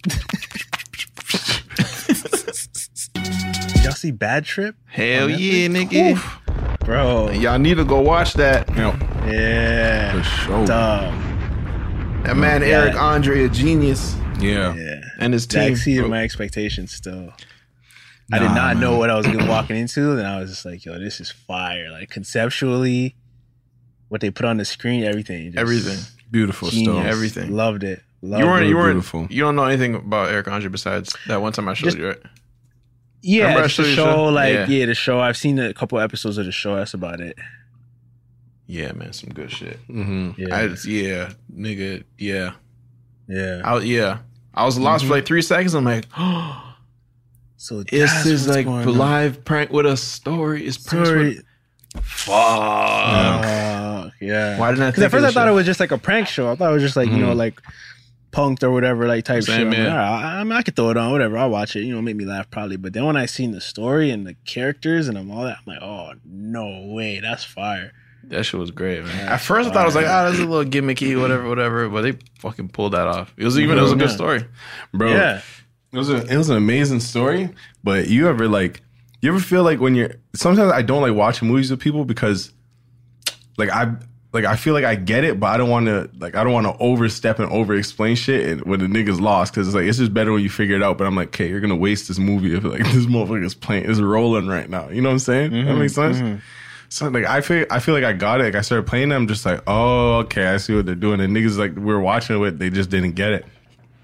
Did y'all see Bad Trip? Hell On yeah, Netflix? nigga. Oof. Bro. Y'all need to go watch that. Yeah, Yeah. for sure. Dumb. That man, Yeah. Eric Andre, a genius. Yeah. Yeah. And his That team. exceeded my expectations still. I did Nah, not know man. what I was gonna walking into, and I was just like, yo, this is fire. Like conceptually, what they put on the screen, everything. just Everything. Beautiful genius. stuff. Everything. Loved it. Loved You weren't. it. You weren't. beautiful. You don't know anything about Eric Andre besides that one time I showed Just- you, right? Yeah, Remember I just the showed you show, the show? like Yeah. yeah. the show. I've seen a couple episodes of the show. That's about it. Yeah, man, some good shit. Mm-hmm. Yeah, I just, yeah, nigga, yeah, yeah. I, yeah. I was lost for like three seconds. I'm like, oh, So this that's is what's like going on. live prank with a story. It's prank Story. with. Fuck. Uh, yeah. Why didn't I? Because Think at first of I this thought shit? it was just like a prank show. I thought it was just like, you know, like punked or whatever, like type Same, shit. I'm yeah. like, all right, I, I mean, I could throw it on, whatever. I'll watch it. You know, make me laugh probably. But then when I seen the story and the characters and I'm all that, I'm like, oh no way, that's fire. That shit was great, man. At first I thought it was like, ah, oh, this is a little gimmicky, whatever, whatever. But they fucking pulled that off. It was even, it was a good Yeah. story. Bro, Yeah. it was a, it was an amazing story. But you ever like, you ever feel like when you're, sometimes I don't like watching movies with people because like I, like I feel like I get it, but I don't want to, like I don't want to overstep and over explain shit and when the nigga's lost because it's like, it's just better when you figure it out. But I'm like, okay, you're going to waste this movie if like this motherfucker's playing, is rolling right now. You know what I'm saying? That makes sense? So like I feel I feel like I got it. Like I started playing them, just like, oh, okay, I see what they're doing. And niggas like we were watching it with, they just didn't get it.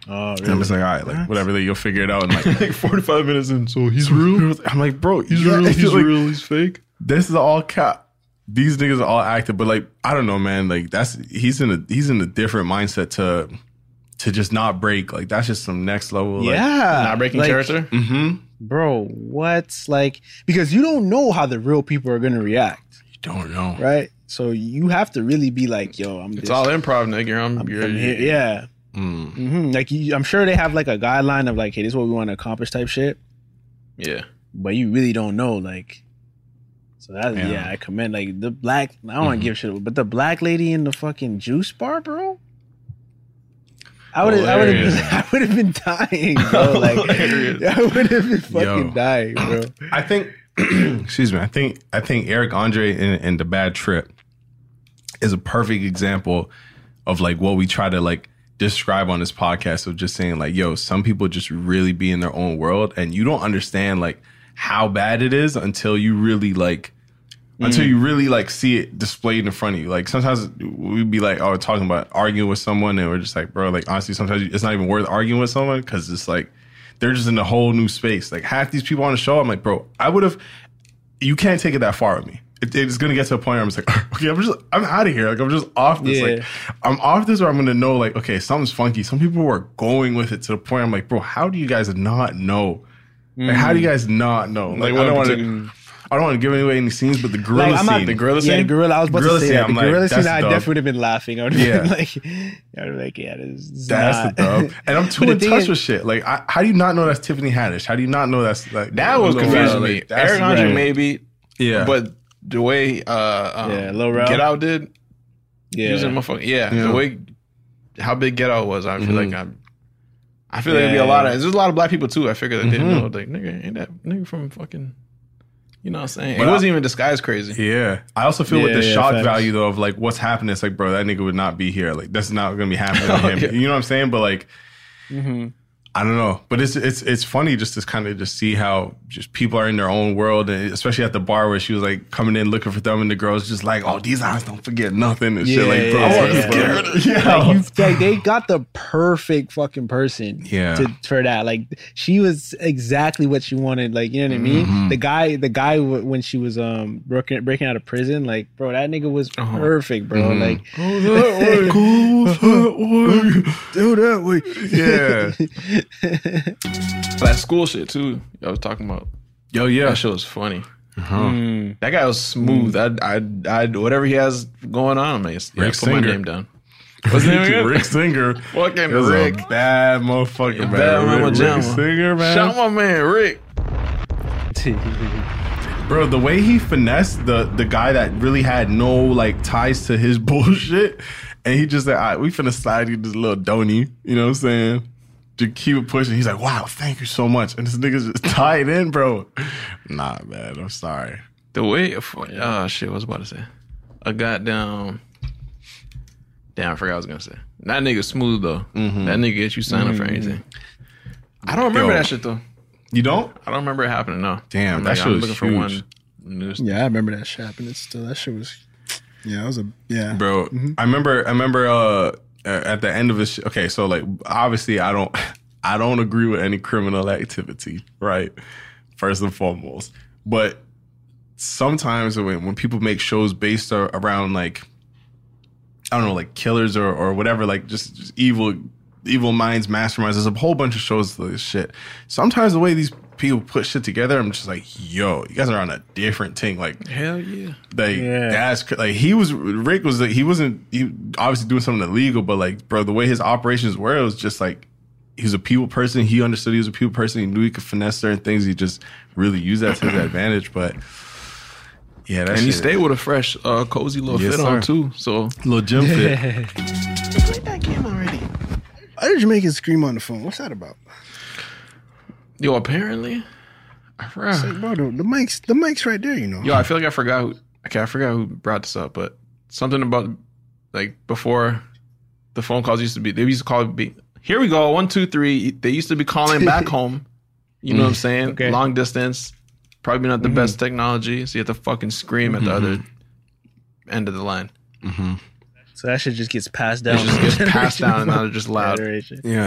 Oh, really? And I'm just like, all right, like whatever, like, you'll figure it out in like, Like forty-five minutes in, so he's real. I'm like, bro, He's yeah, real. He's like, real. He's fake. This is all cap. These niggas are all active, but like, I don't know, man. Like that's he's in a he's in a different mindset to to just not break. Like that's just some next level. Like, Yeah. Not breaking Like, character. Mm-hmm. Bro, what's like, because you don't know how the real people are going to react. You don't know. Right? So you have to really be like, yo, I'm It's this, all improv, nigga. I'm, I'm you're, from here. Yeah. Mm. hmm Like, you, I'm sure they have like a guideline of like, hey, this is what we want to accomplish type shit. yeah. But you really don't know. Like, so that, yeah, Yeah. I commend like the black, I don't want to give shit, but the black lady in the fucking juice bar, bro. I would have, I would have, Hilarious. been, I would have been dying, bro. Like, Hilarious. I would have been fucking Yo. dying, bro. I think, excuse me. I think I think Eric Andre in, in The Bad Trip is a perfect example of like what we try to like describe on this podcast of just saying like, yo, some people just really be in their own world, and you don't understand like how bad it is until you really like. Until you really like see it displayed in front of you. Like sometimes we'd be like, oh, we're talking about arguing with someone, and we're just like, bro, like honestly, sometimes it's not even worth arguing with someone because it's like they're just in a whole new space. Like half these people on the show, I'm like, bro, I would have. You can't take it that far with me. It, it's gonna get to a point where I'm just like, okay, I'm just, I'm out of here. Like I'm just off this. Yeah. Like I'm off this, or I'm gonna know like, okay, something's funky. Some people are going with it to the point I'm like, bro, how do you guys not know? Like, how do you guys not know? Like, what I don't want particular- to. I don't want to give away any scenes, but the gorilla Like, I'm not- scene, The gorilla Yeah, the scene? gorilla. I was about Gorilla to say scene, that. The I'm like, gorilla scene, that's I dope. definitely would have been laughing. I would have Yeah. been like, I would be like, yeah, this is that's not. the dub. And I'm too But in the touch thing with is- shit. Like, I, how do you not know that's Tiffany Haddish? How do you not know that's like That was Lil confusing Rel? me. Like, that's Eric Andre right. maybe, Yeah, but the way uh, um, Yeah, Lil Rel. Get Out did, Yeah. using my phone. Yeah, Yeah. the way how big Get Out was, I feel Mhm. like I'm. I feel like there'd be a lot of. There's a lot of black people too. I figured that they didn't Mhm. know. Like nigga, ain't that nigga from fucking. You know what I'm saying? But It wasn't I- even disguised crazy. yeah. I also feel with Yeah, the yeah, shock facts. value though of like what's happening. It's like, bro, that nigga would not be here. Like, that's not gonna be happening to him. Yeah. You know what I'm saying? But like, Mhm. I don't know, but it's it's it's funny just to kind of just see how just people are in their own world, and especially at the bar where she was like coming in looking for them, and the girls just like, oh, these eyes don't forget nothing and shit. Like, bro, Yeah, I want yeah, to get rid of Like, yeah. you, like they got the perfect fucking person Yeah. to, for that. Like she was exactly what she wanted. Like, you know what I mean? Mhm. The guy, the guy w- when she was um breaking breaking out of prison, like bro, that nigga was Uh-huh. perfect, bro. Mhm. Like Oh, that way. Cool. That way. do that way. Yeah. That school shit too. I was talking about. Yo, yeah. That shit was funny. Uh-huh. Mm. That guy was smooth. I, I, I, whatever he has going on, man. Yeah, Rick put my Singer. name down. What's his name again? Rick Singer. Fucking is Rick. a bad motherfucker, Yeah, man. bad mama Rick, jamma. Rick Singer, man. Shout my man Rick. Bro, the way he finessed the the guy that really had no like ties to his bullshit, and he just said, all right, we finna slide you this little donny, you know what I'm saying? To keep it pushing. He's like, wow, thank you so much. And this nigga's just tied in, bro. Nah, man, I'm sorry. The way, oh shit, what was I about to say? A goddamn, damn, I forgot what I was gonna say. That nigga smooth though. Mhm. That nigga gets you sign up for anything. I don't remember Yo. that shit though. You don't? I don't remember it happening. No. Damn, I'm that like, shit I'm was looking for huge. one news. Yeah, I remember that shit happening. Still, that shit was. Yeah, it was a yeah, Bro, I remember I remember uh at the end of this, okay, so like obviously I don't I don't agree with any criminal activity, right? First and foremost. But sometimes when, when people make shows based ar- around like I don't know, like killers or, or whatever, like just, just evil evil minds, masterminds, there's a whole bunch of shows of this shit. Sometimes the way these people put shit together, I'm just like, yo, you guys are on a different thing. Like, hell yeah. Like Yeah. that's cr- like he was Rick was like, he wasn't he obviously doing something illegal, but like bro, the way his operations were, it was just like he was a people person. He understood he was a people person. He knew he could finesse certain things. He just really used that to his advantage. But yeah, that And he shit- stayed with a fresh, uh, cozy little Yes, fit sir. on too. So little gym fit. played that game already. Why did you make it scream on the phone? What's that about? Yo, apparently, I forgot. It's like, bro, the, the mic's the mic's right there. You know. Yo, I feel like I forgot who. Okay, I forgot who brought this up, but something about like before the phone calls used to be. They used to call it. Be, Here we go. One, two, three. They used to be calling back home. You know what I'm saying? Okay. Long distance. Probably not the Mm-hmm. best technology. So you have to fucking scream at the other end of the line. So that shit just gets passed down. It just gets passed down and now they're just loud. Generation. Yeah.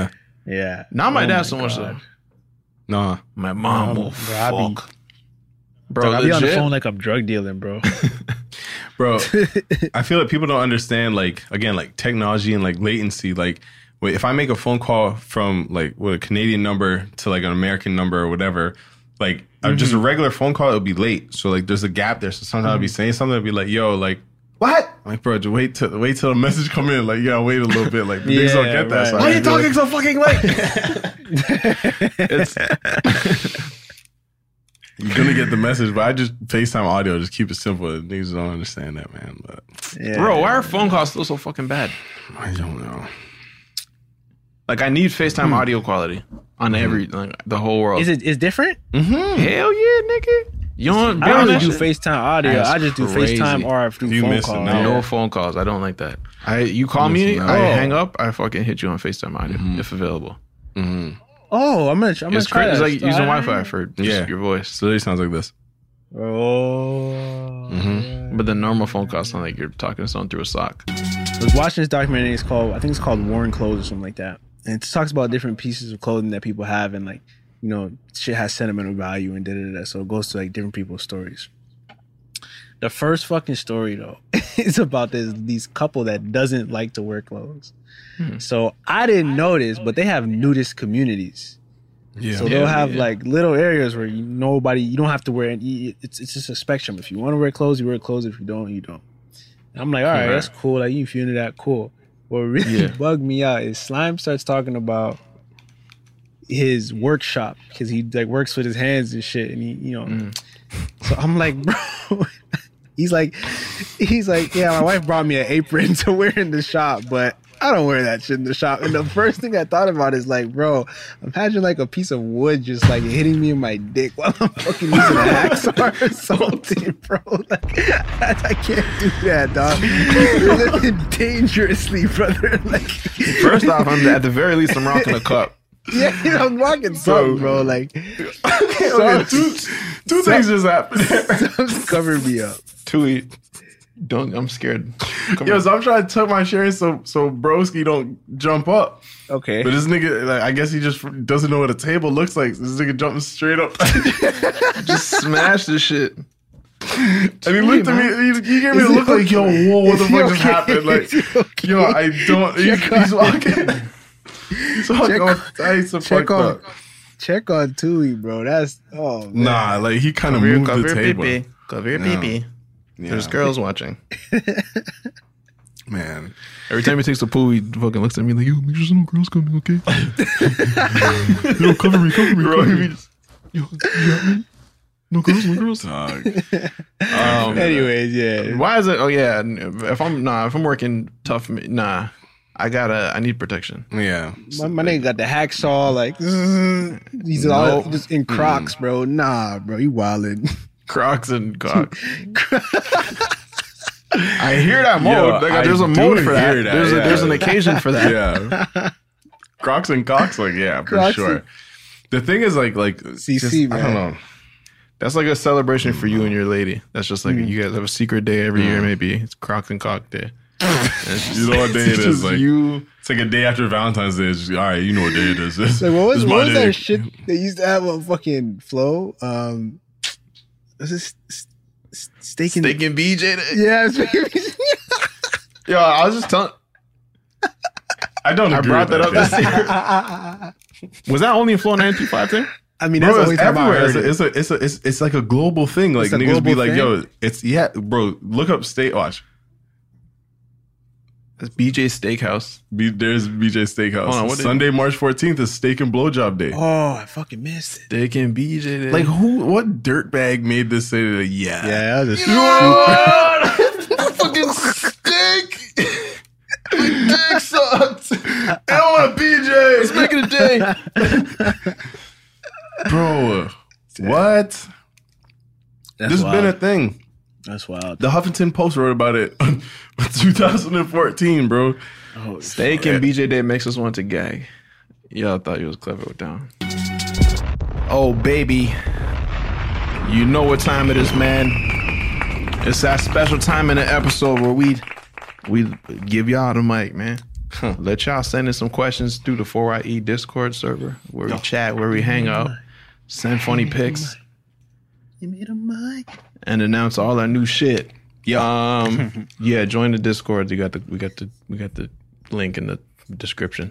Yeah. Not my Oh dad my so much God. though. Nah. My mom Bro, will bro, I be- fuck. Bro, I'll be on the legit. phone like I'm drug dealing, bro. Bro, I feel like people don't understand, like, again, like technology and like latency. Like, wait, if I make a phone call from like what a Canadian number to like an American number or whatever, like uh, just a regular phone call, it'll be late. So like there's a gap there. So sometimes I'll be saying something, I'll be like, yo, like, what? I'm like, bro, just wait till wait till the message come in. Like, you gotta wait a little bit. Like, the niggas don't Yeah, get that. right. So I Why just you be talking like, so fucking late? It's you're gonna get the message, but I just FaceTime audio, just keep it simple. Niggas don't understand that, man. But Yeah. bro, why are phone calls still so fucking bad? I don't know. Like I need FaceTime audio quality on every like, the whole world. Is it is different? Mm-hmm. Hell yeah, nigga. You don't. I don't really do shit? FaceTime audio. That's I just do crazy. FaceTime or do You phone missing calls. out. No phone calls. I don't like that. I you call me, Listen, I oh. hang up. I fucking hit you on FaceTime audio if available. Mm-hmm. Oh, I'm gonna, I'm gonna It's try crazy. It's that. like using I- Wi-Fi for just Yeah. your voice. So it sounds like this. Oh. Mm-hmm. But the normal phone calls sound like you're talking to someone through a sock. I was watching this documentary. It's called, I think it's called Worn Clothes or something like that. And it talks about different pieces of clothing that people have, and like, you know, shit has sentimental value and da da da. So it goes to like different people's stories. The first fucking story though is about this these couple that doesn't like to wear clothes. Hmm. So I didn't notice, but they have nudist communities. Yeah. So they'll Yeah, have yeah. like little areas where you, nobody, you don't have to wear any. It's it's just a spectrum. If you want to wear clothes, you wear clothes. If you don't, you don't. And I'm like, all right, Right. that's cool. Like you if you're into that, cool. What really Yeah. bugged me out is Slime starts talking about his workshop because he like works with his hands and shit, and he, you know. Mm. So I'm like, bro. He's like, he's like, yeah, my wife brought me an apron to wear in the shop, but I don't wear that shit in the shop. And the first thing I thought about is like, bro, imagine like a piece of wood just like hitting me in my dick while I'm fucking using a hacksaw or something, bro. Like, I, I can't do that, dog. You're living dangerously, brother. Like, First off, I'm at the very least I'm rocking a cup. yeah, you know, I'm rocking something, bro. Like, Okay, two two things just happened. something's covering me up. Tui, don't. I'm scared. Come Yo, on. so I'm trying to tuck my shirt in so so broski don't jump up. Okay. But this nigga, like, I guess he just doesn't know what a table looks like. This nigga jumping straight up. Just smash this shit. And he looked at me, he, he gave me a look like, yo, whoa, what the Is he fuck just okay? happened? Like, Is he okay? yo, I don't, he's, Check he's on- walking. He's walking Check all on- tight, so check fucked on, up. check on Tui, bro. That's oh man. Nah, like, he kind of Cover your, moved cover the your table. pee-pee. Cover your Yeah. pee-pee. Yeah. There's girls watching. Man. Every time he takes the pool, he fucking looks at me like, yo, make sure no girls coming, okay? Yo, cover me, cover me, cover me. Yo, you got me? No girls, no girls. Dog. Um, Anyways, yeah. why is it? Oh yeah, if I'm nah, if I'm working tough, nah, I gotta, I need protection. Yeah. My, my nigga got the hacksaw, like he's all Nope. just in Crocs, bro. Nah, bro, you wildin'. Crocs and cock. I hear that mode. Yo, Like, I there's a do mode for that. hear that, There's, a, yeah. there's an occasion for that. Yeah. Crocs and cocks, like, yeah, for Crocs sure. and- The thing is, like, like, C C, just- I man. don't know. That's like a celebration for you and your lady. That's just like you guys have a secret day every year. Maybe it's Crocs and Cock Day. You know what day it It's is? just Like, you. it's like a day after Valentine's Day. It's just, all right, you know what day it is. This, Like, what was, this is what my was day. that shit they used to have on fucking Flow? Um, was this s- s- steak and Steak and B J Day. yeah, it's- Yo, I was just telling. I don't I agree brought with that up that. this year. Was that only a Flow nine two five thing? I mean, that's Bro, the only it's time I everywhere. heard It's it. a, it's, a, it's, a, it's, it's like a global thing. Like, It's a niggas be global like, thing? yo, it's, yeah, bro, look up Steak Watch. That's B J Steakhouse. B, there's B J Steakhouse. Hold on, what did- Sunday, March fourteenth is Steak and Blowjob Day. Oh, I fucking missed it. Steak and B J Day. Like, who, what dirtbag made this say that? Yeah. Yeah, that was You know what? Fucking steak. My dick sucks. I don't want a B J. Let's make it a day. Bro, what? That's this has been wild. a thing. That's wild. The Huffington Post wrote about it in two thousand fourteen, bro. Oh, Steak and B J Day makes us want to gag. Y'all thought you was clever with that one. Oh, baby. You know what time it is, man. It's that special time in the episode where we we give y'all the mic, man. let y'all send in some questions through the four Y E Discord server where we chat, where we hang out, send funny pics, and announce all our new shit. Yeah, um, yeah. Join the Discord. You got the we got the we got the link in the description.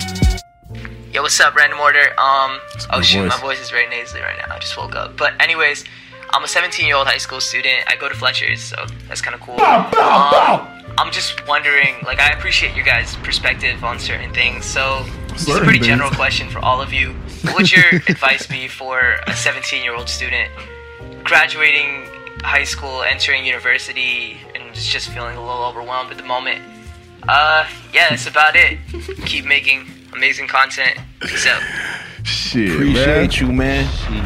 Yo, what's up, Random Order? Um, oh shoot, voice. my voice is very nasally right now. I just woke up. But anyways, I'm a seventeen-year-old high school student. I go to Fletcher's, so that's kind of cool. Um, I'm just wondering, like, I appreciate your guys' perspective on certain things. So, this is a pretty general question for all of you. What would your advice be for a seventeen-year-old student graduating high school, entering university, and is just feeling a little overwhelmed at the moment? Uh, yeah, that's about it. Keep making amazing content. Peace out. Shit, Appreciate you, man.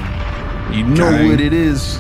You know Dang. what it is.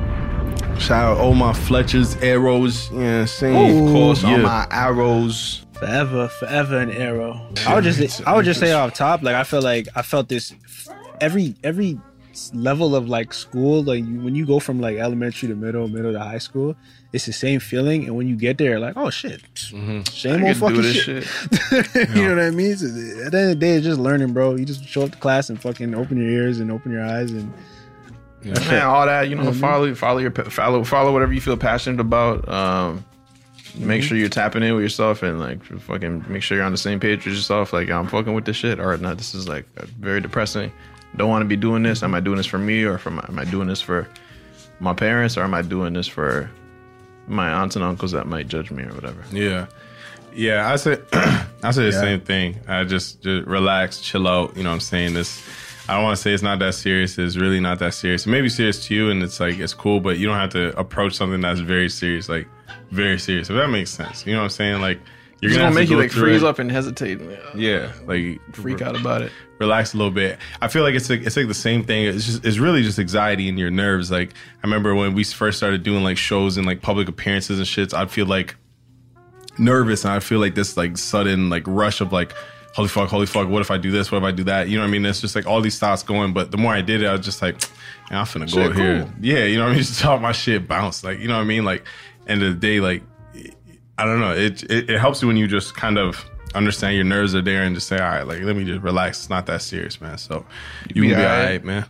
Shout out all my Fletcher's arrows. You know what I'm saying? Of course, yeah. all my arrows. Forever, forever an arrow. I would just, I would just say off top, like I feel like I felt this every every level of like school. Like you, when you go from like elementary to middle, middle to high school, it's the same feeling. And when you get there, like oh shit, mm-hmm. same I old fucking shit. shit. You know what I mean? So at the end of the day, it's just learning, bro. You just show up to class and fucking open your ears and open your eyes and. Yeah, man, all that, you know, mm-hmm. follow, follow your, follow, follow whatever you feel passionate about. Um, mm-hmm. Make sure you're tapping in with yourself and like fucking make sure you're on the same page with yourself. Like I'm fucking with this shit, or not. This is like very depressing. Don't want to be doing this. Am I doing this for me, or for my, am I doing this for my parents, or am I doing this for my aunts and uncles that might judge me or whatever? Yeah, yeah. I say, I say the Yeah. same thing. I just, just relax, chill out. You know what I'm saying? This. I don't want to say it's not that serious. It's really not that serious. It may be serious to you, and it's like it's cool, but you don't have to approach something that's very serious, like very serious. If that makes sense, you know what I'm saying? Like you're It's gonna, gonna have make to you go like through freeze it. up and hesitate. Yeah, like Freak out about it. Relax a little bit. I feel like it's like it's like the same thing. It's just it's really just anxiety in your nerves. Like I remember when we first started doing like shows and like public appearances and shit, I'd feel like nervous, and I'd feel like this like sudden like rush of like. Holy fuck, holy fuck, what if I do this? What if I do that? You know what I mean? It's just like all these thoughts going, but the more I did it, I was just like, man, I'm finna go Shit, here. cool. Yeah, you know what I mean? Just talk my shit, bounce. Like, you know what I mean? Like, end of the day, like, I don't know. It, it it helps you when you just kind of understand your nerves are there and just say, all right, like, let me just relax. It's not that serious, man. So you be will be all all right. right, man.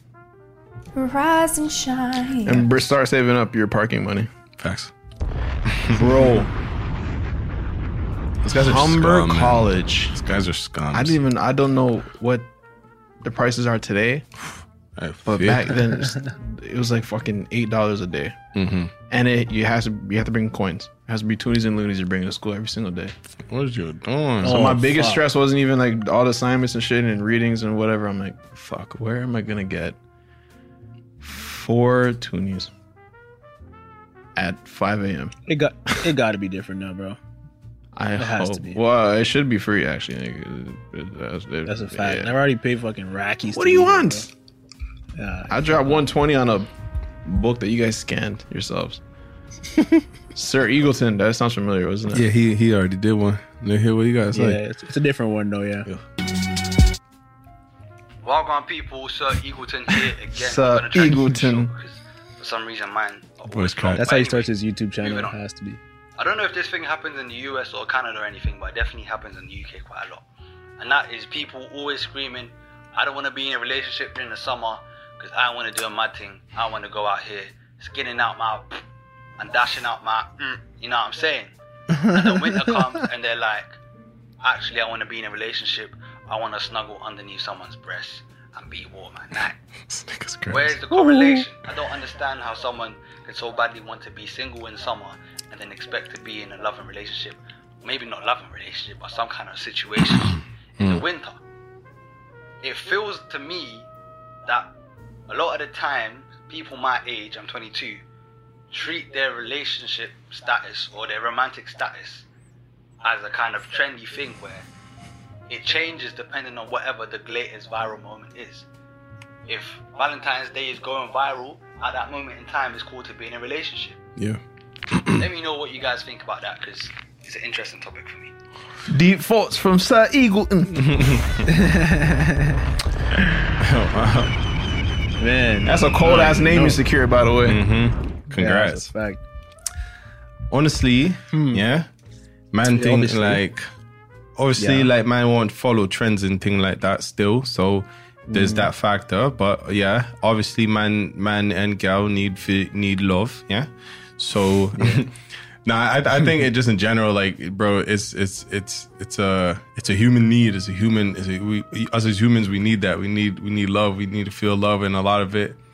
Rise and shine. And br- start saving up your parking money. Facts. Bro. These guys are Humber scum, man. College. These guys are scums. I didn't even, I don't know what the prices are today, but back then it was like fucking eight dollars a day. Mm-hmm. And it you have to you have to bring coins. It has to be toonies and loonies you're bringing to school every single day. What is you doing? So Oh, my biggest fuck. stress wasn't even like all the assignments and shit and readings and whatever. I'm like, fuck, where am I gonna get four toonies at five a.m.? It got it got to be different now, bro. I It has hope. to be. Well, it should be free actually. Like, it- it- that's, it- That's a fact. yeah. I've already paid fucking rackies. What to do you be there, want? bro. Yeah, I dropped one twenty on a book that you guys scanned yourselves. Sir Eagleton, that sounds familiar, wasn't it? Yeah, he he already did one. Let me hear what you guys yeah, say. it's, it's a different one though. Yeah. Welcome, people. Sir Eagleton here again. Sir I'm gonna try to keep it Eagleton. short 'cause For some reason, mine. Voice crack. That's how he starts his YouTube channel. moving It on. has to be. I don't know if this thing happens in the U S or Canada or anything, but it definitely happens in the U K quite a lot. And that is people always screaming, I don't want to be in a relationship during the summer because I want to do a mad thing. I want to go out here skinning out my and dashing out my, mm, you know what I'm saying? And the winter comes and they're like, actually, I want to be in a relationship. I want to snuggle underneath someone's breast and be warm at night. Where's the correlation? I don't understand how someone can so badly want to be single in summer and then expect to be in a loving relationship. Maybe not loving relationship, but some kind of situation in the winter. It feels to me that a lot of the time, people my age, I'm twenty-two, treat their relationship status or their romantic status as a kind of trendy thing where it changes depending on whatever the latest viral moment is. If Valentine's Day is going viral, at that moment in time, it's cool to be in a relationship. Yeah. Let me know what you guys think about that, because it's an interesting topic for me. Deep thoughts from Sir Eagleton. Man, that's a cold ass name No. you secured, by the way. Mm-hmm. Congrats. Yeah, that's a fact. Honestly, yeah, man, Yeah, think obviously. like obviously, Yeah. like man won't follow trends and things like that still. So there's Mm. that factor. But yeah, obviously, man, man and gal need fi- need love. Yeah. So. Nah, I, I think it just in general, like, bro, it's it's it's it's a it's a human need. It's a human. It's a, we us as humans, we need that. We need we need love. We need to feel love, and a lot of it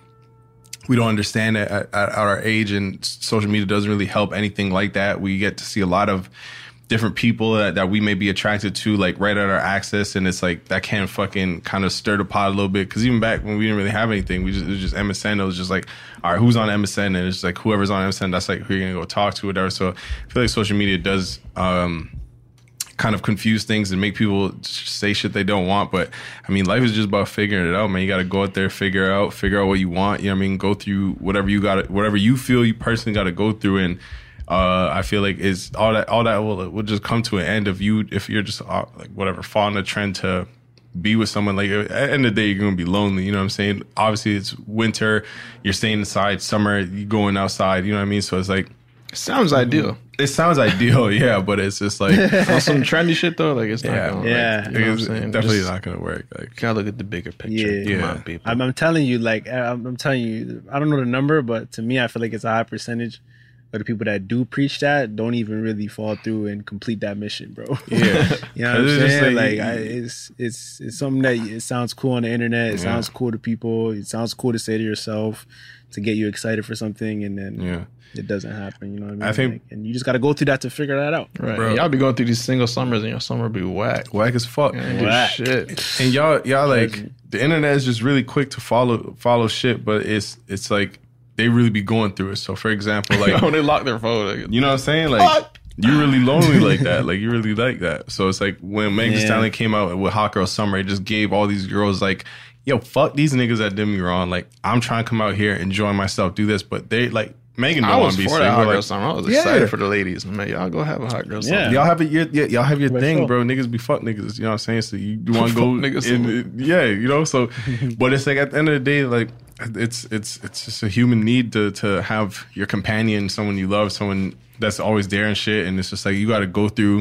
we don't understand it at, at our age. And social media doesn't really help anything like that. We get to see a lot of different people that, that we may be attracted to, like right at our access, and it's like that can fucking kind of stir the pot a little bit. Because even back when we didn't really have anything, we just it was just M S N. It was just like, all right, who's on M S N? And it's like whoever's on M S N, that's like who you're gonna go talk to, whatever. So I feel like social media does um, kind of confuse things and make people say shit they don't want. But I mean, life is just about figuring it out, man. You got to go out there, figure it out, figure out what you want. You know what I mean? Go through whatever you got, whatever you feel you personally got to go through, and. Uh, I feel like is all that all that will will just come to an end if you if you're just uh, like whatever following a trend to be with someone. Like at the end of the day, you're gonna be lonely. You know what I'm saying? Obviously, it's winter. You're staying inside. Summer, you going outside. You know what I mean? So it's like it sounds ideal. It sounds ideal, yeah. But it's just like on some trendy shit though. Like it's not yeah, gonna, yeah. Like, you know it's what I'm saying? definitely Just not gonna work. Like gotta look at the bigger picture. Yeah, Come on, people. I'm, I'm telling you, like I'm, I'm telling you, I don't know the number, but to me, I feel like it's a high percentage. But the people that do preach that don't even really fall through and complete that mission, bro. Yeah, you know what I'm It's just saying? like- Like, I, it's it's it's something that it sounds cool on the internet. It Yeah. sounds cool to people. It sounds cool to say to yourself to get you excited for something, and then yeah. it doesn't happen. You know what I mean? I think- Like, and you just got to go through that to figure that out. Right. Bro. Y'all be going through these single summers and your summer be whack. Whack as fuck. You ain't do Whack. shit. And y'all, y'all like the internet is just really quick to follow follow shit, but it's it's like they really be going through it. So for example, like when they lock their phone, like, you know what I'm saying? Like you really lonely like that. Like you really like that. So it's like when Megan Thee Yeah. Stallion came out with Hot Girl Summer, it just gave all these girls like, yo, fuck these niggas that did me wrong. Like I'm trying to come out here, enjoy myself, do this, but they like Megan I don't was want to be for that single. hot girl Like, summer. I was yeah. excited for the ladies. Man, y'all go have a hot girl summer. Yeah. Y'all have a, your, yeah, y'all have your For thing, sure. bro. Niggas be fuck niggas. You know what I'm saying? So you, you want to Fuck go, niggas. in, yeah, you know. So, but it's like at the end of the day, like it's it's it's just a human need to to have your companion, someone you love, someone that's always there and shit. And it's just like you got to go through,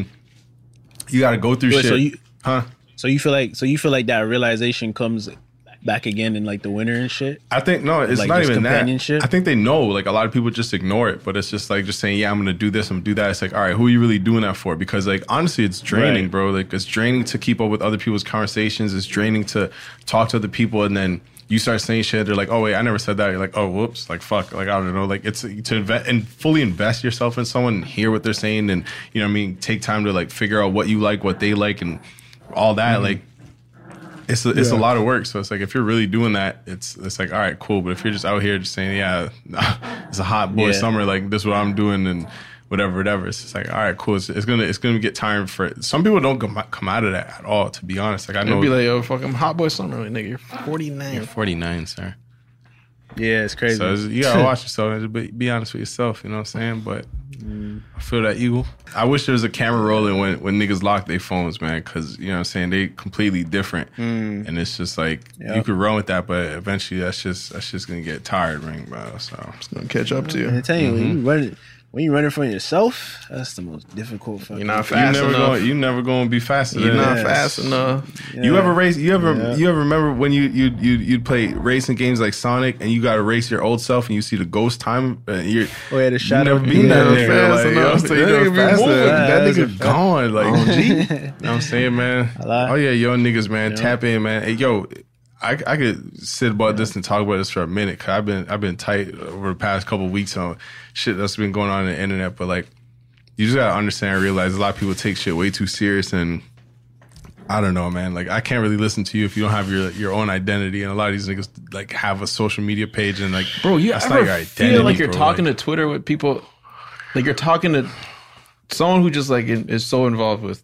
you got to go through Wait, shit, so you- huh? So you feel like so you feel like that realization comes back again in like the winter and shit. I think no, it's Like not just even that. companionship? I think they know. Like a lot of people just ignore it, but it's just like just saying, "Yeah, I'm gonna do this. I'm gonna do that." It's like, all right, who are you really doing that for? Because like honestly, it's draining, Right. bro. Like it's draining to keep up with other people's conversations. It's draining to talk to other people, and then you start saying shit. They're like, "Oh wait, I never said that." You're like, "Oh whoops," like fuck, like I don't know. Like it's to invest and fully invest yourself in someone, and hear what they're saying, and you know what I mean. Take time to like figure out what you like, what they like, and all that. Mm-hmm. Like. It's a, it's a Yeah. lot of work, so it's like if you're really doing that, it's it's like all right, cool. But if you're just out here just saying, yeah, it's a hot boy Yeah. summer, like this is what I'm doing, and whatever, whatever, it's just like all right, cool. It's, it's gonna it's gonna get tiring for some people. Don't come come out of that at all. To be honest, like I know It'd be like, yo, fucking hot boy summer. Like, nigga, you're forty-nine. you're forty-nine, sir. Yeah, it's crazy. So it's, you gotta watch yourself and just be, be honest with yourself. You know what I'm saying? But I feel that eagle. I wish there was a camera rolling when, when niggas lock their phones, man, because you know what I'm saying, they completely different, Mm. and it's just like Yep. you could run with that, but eventually that's just that's just gonna get tired, ring, bro. So It's gonna catch up to you. I tell you, when Mm-hmm. you run when you running from yourself, that's the most difficult. Fucking You're not you fast never enough. going you never gonna be faster. You're than not that. fast enough. You Yeah. ever race? You ever Yeah. you ever remember when you you you you'd play racing games like Sonic and you got to race your old self and you see the ghost time? Uh, you're Oh yeah, the you shadow. never been that Yeah, nigga. fast Like, enough. yo, so you That never nigga be faster. moving. That Fast. nigga gone. Like, Oh, G. you know what I'm saying, man? lie. Oh yeah, young niggas, man, Yeah. tap in, man. Hey, yo, I I could sit about this and talk about this for a minute. Cause I've been I've been tight over the past couple of weeks on shit that's been going on on the internet. But like, you just gotta understand and realize a lot of people take shit way too serious, and I don't know, man. Like, I can't really listen to you if you don't have your your own identity. And a lot of these niggas like have a social media page and like, Bro, you that's ever not your identity, feel like you're bro. talking Like, to Twitter with people, like you're talking to someone who just like in- is so involved with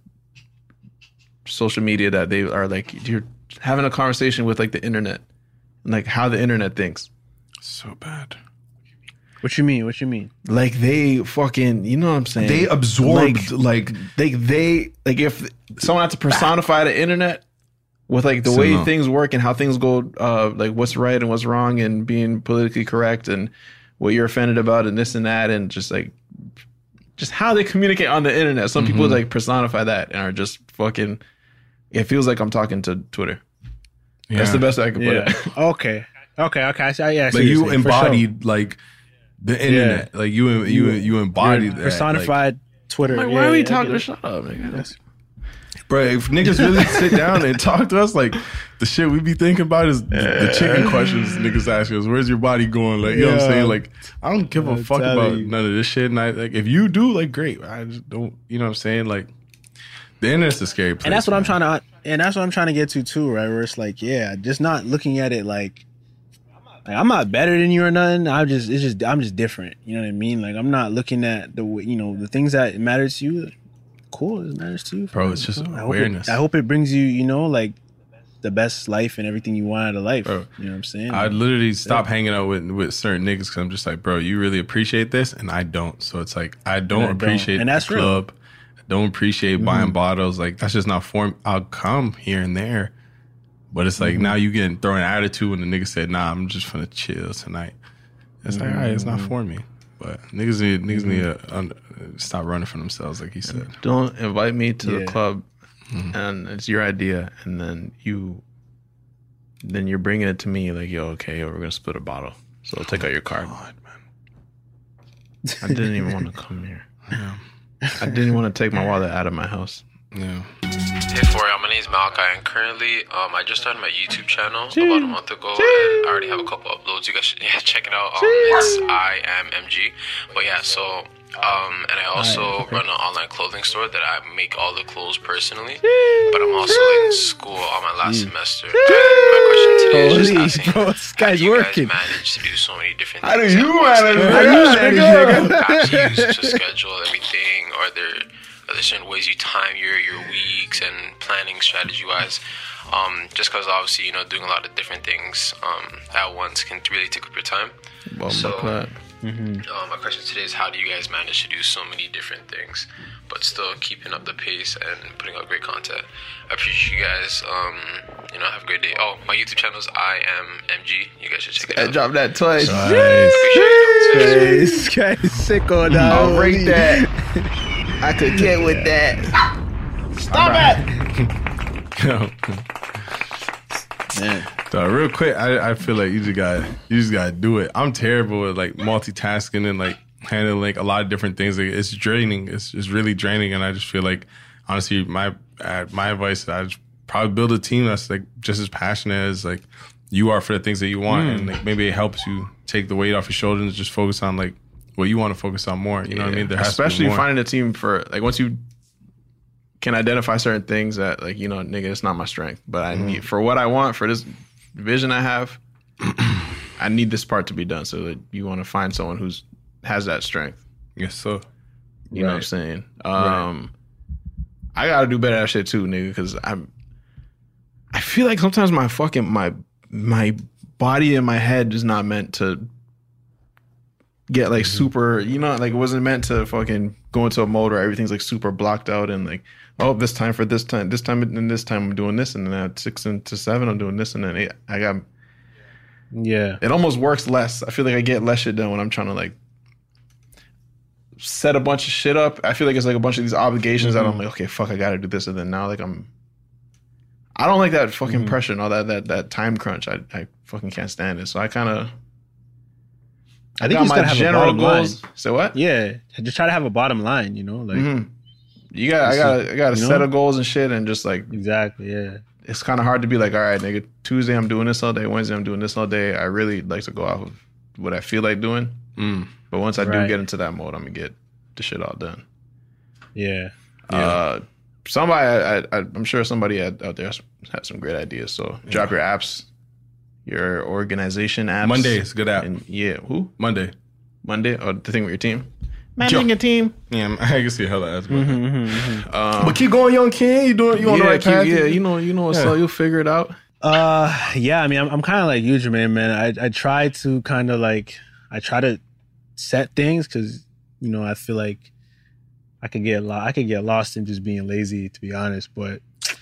social media that they are like you're having a conversation with like the internet and like how the internet thinks. so bad. What you mean? What you mean? Like they fucking, you know what I'm saying? They absorbed like, they they like if someone had to personify the internet with like the So way no. things work and how things go, uh, like what's right and what's wrong and being politically correct and what you're offended about and this and that and just like just how they communicate on the internet. Some people Mhm. like personify that and are just fucking. It feels like I'm talking to Twitter. That's the best I can put Yeah. it. Okay. Okay. Okay. I see. Yeah. I see Like what you're you saying, for sure. embodied like the internet. Like you you you embodied that. personified Twitter. Like, Yeah, why are we yeah, I talking? get it. Shut up, nigga. Bro, if niggas really sit down and talk to us, like the shit we be thinking about is the, the chicken questions niggas ask us. Where's your body going? Like, you know what I'm Yeah. saying? Like, I don't give a I'm fuck telling about you. none of this shit. And I, like, if you do, like, great. I just don't, you know what I'm saying? Like, the internet's a scary place. And that's what I'm trying to, and that's what I'm trying to get to too, right? Where it's like, yeah, just not looking at it like, like I'm not better than you or nothing. I'm just, it's just, I'm just different. You know what I mean? Like I'm not looking at the, way- you know, the things that matter to you. Cool, it matters to you, Bro, it's just I hope it- awareness. I hope it brings you, you know, like the best life and everything you want out of life. Bro, you know what I'm saying? I literally stop hanging out with with certain niggas because I'm just like, bro, you really appreciate this, and I don't. So it's like I don't And I don't. appreciate And that's the real. club. I don't appreciate buying Mhm. bottles. Like that's just not for me. I'll come here and there, but it's like Mhm. now you getting thrown an attitude when the nigga said, "Nah, I'm just gonna chill tonight." It's like, all right, it's not Mhm. for me. But niggas need niggas need Mhm. to un- stop running for themselves, like he said. Don't invite me to the Yeah. club, and it's your idea, and then you, then you're bringing it to me like, yo, okay, yo, we're gonna split a bottle. So take out your card. I didn't even want to come here. Yeah. I didn't want to take my wallet out of my house. Yeah. Hey, for y'all, my name is Malachi, and currently, um, I just started my YouTube channel about a month ago, and I already have a couple uploads. You guys should yeah, check it out. Um, it's I am M G. But yeah, so um, and I also Alright, okay. run an online clothing store that I make all the clothes personally. But I'm also in school on my last semester. And my question today is Holy, just asking, bro, this how guy's do you working. guys manage to do so many different How do things? you at once? manage Like, it? How do you manage it? what apps you use to schedule everything? Are there are there certain ways you time your, your weeks and planning strategy wise? Um, just because obviously, you know, doing a lot of different things um, at once can really take up your time. Well, so, my uh, my question today is how do you guys manage to do so many different things, but still keeping up the pace and putting out great content? I appreciate you guys. Um, you know, have a great day. Oh, my YouTube channel is I am M G. You guys should check it I out. dropped that twice. This guy is sick on that. I'll rate that. I could get with that. Stop Man. So real quick, I, I feel like you just got you just gotta do it. I'm terrible with like multitasking and like handling like a lot of different things. Like, it's draining. It's it's really draining, and I just feel like honestly, my uh, my advice is I just probably build a team that's like just as passionate as like you are for the things that you want, Mm. and like maybe it helps you take the weight off your shoulders and just focus on like what you want to focus on more. You know what I mean? There has Especially to be more. finding a team for like once you can identify certain things that like, you know, nigga, it's not my strength, but I Mhm. need for what I want for this vision I have. I need this part to be done. So that you want to find someone who's has that strength. Yes, sir. You know what I'm Right. saying? Right. Um, I gotta do better at that shit too, nigga, because I'm. I feel like sometimes my fucking my my body and my head is not meant to get like super, you know, like it wasn't meant to fucking go into a mode where everything's like super blocked out and like, oh, this time for this time, this time and this time I'm doing this, and then at six and to seven I'm doing this, and then eight, I got. Yeah, it almost works less. I feel like I get less shit done when I'm trying to like set a bunch of shit up. I feel like it's like a bunch of these obligations that I'm like, okay, fuck, I gotta do this, and then now like I'm. I don't like that fucking pressure and all that that that time crunch. I I fucking can't stand it. So I kind of. I think you just gotta have a bottom line. So what? Yeah, just try to have a bottom line. You know, like Mhm. You got, I got, I got to You know? set a goals and shit, and just like exactly, yeah. It's kind of hard to be like, all right, nigga, Tuesday I'm doing this all day, Wednesday I'm doing this all day. I really like to go off of what I feel like doing, Mm. but once I do Right. get into that mode, I'm gonna get the shit all done. Yeah. Uh, somebody, I, I, I'm sure somebody out out there has, has some great ideas. So drop your apps, your organization apps. Monday is a good app. And yeah, who? Monday. Monday, or the thing with your team. Managing a team. Yeah, I can see how that is. Mm-hmm, Um, But keep going, young kid. You doing? You on the yeah, right keep- path? yeah, you know, you know what's Yeah. up. You'll figure it out. Uh, yeah. I mean, I'm, I'm kind of like you, Jermaine, man. I I try to kind of like I try to set things because you know I feel like I could get lo- I could get lost in just being lazy, to be honest. But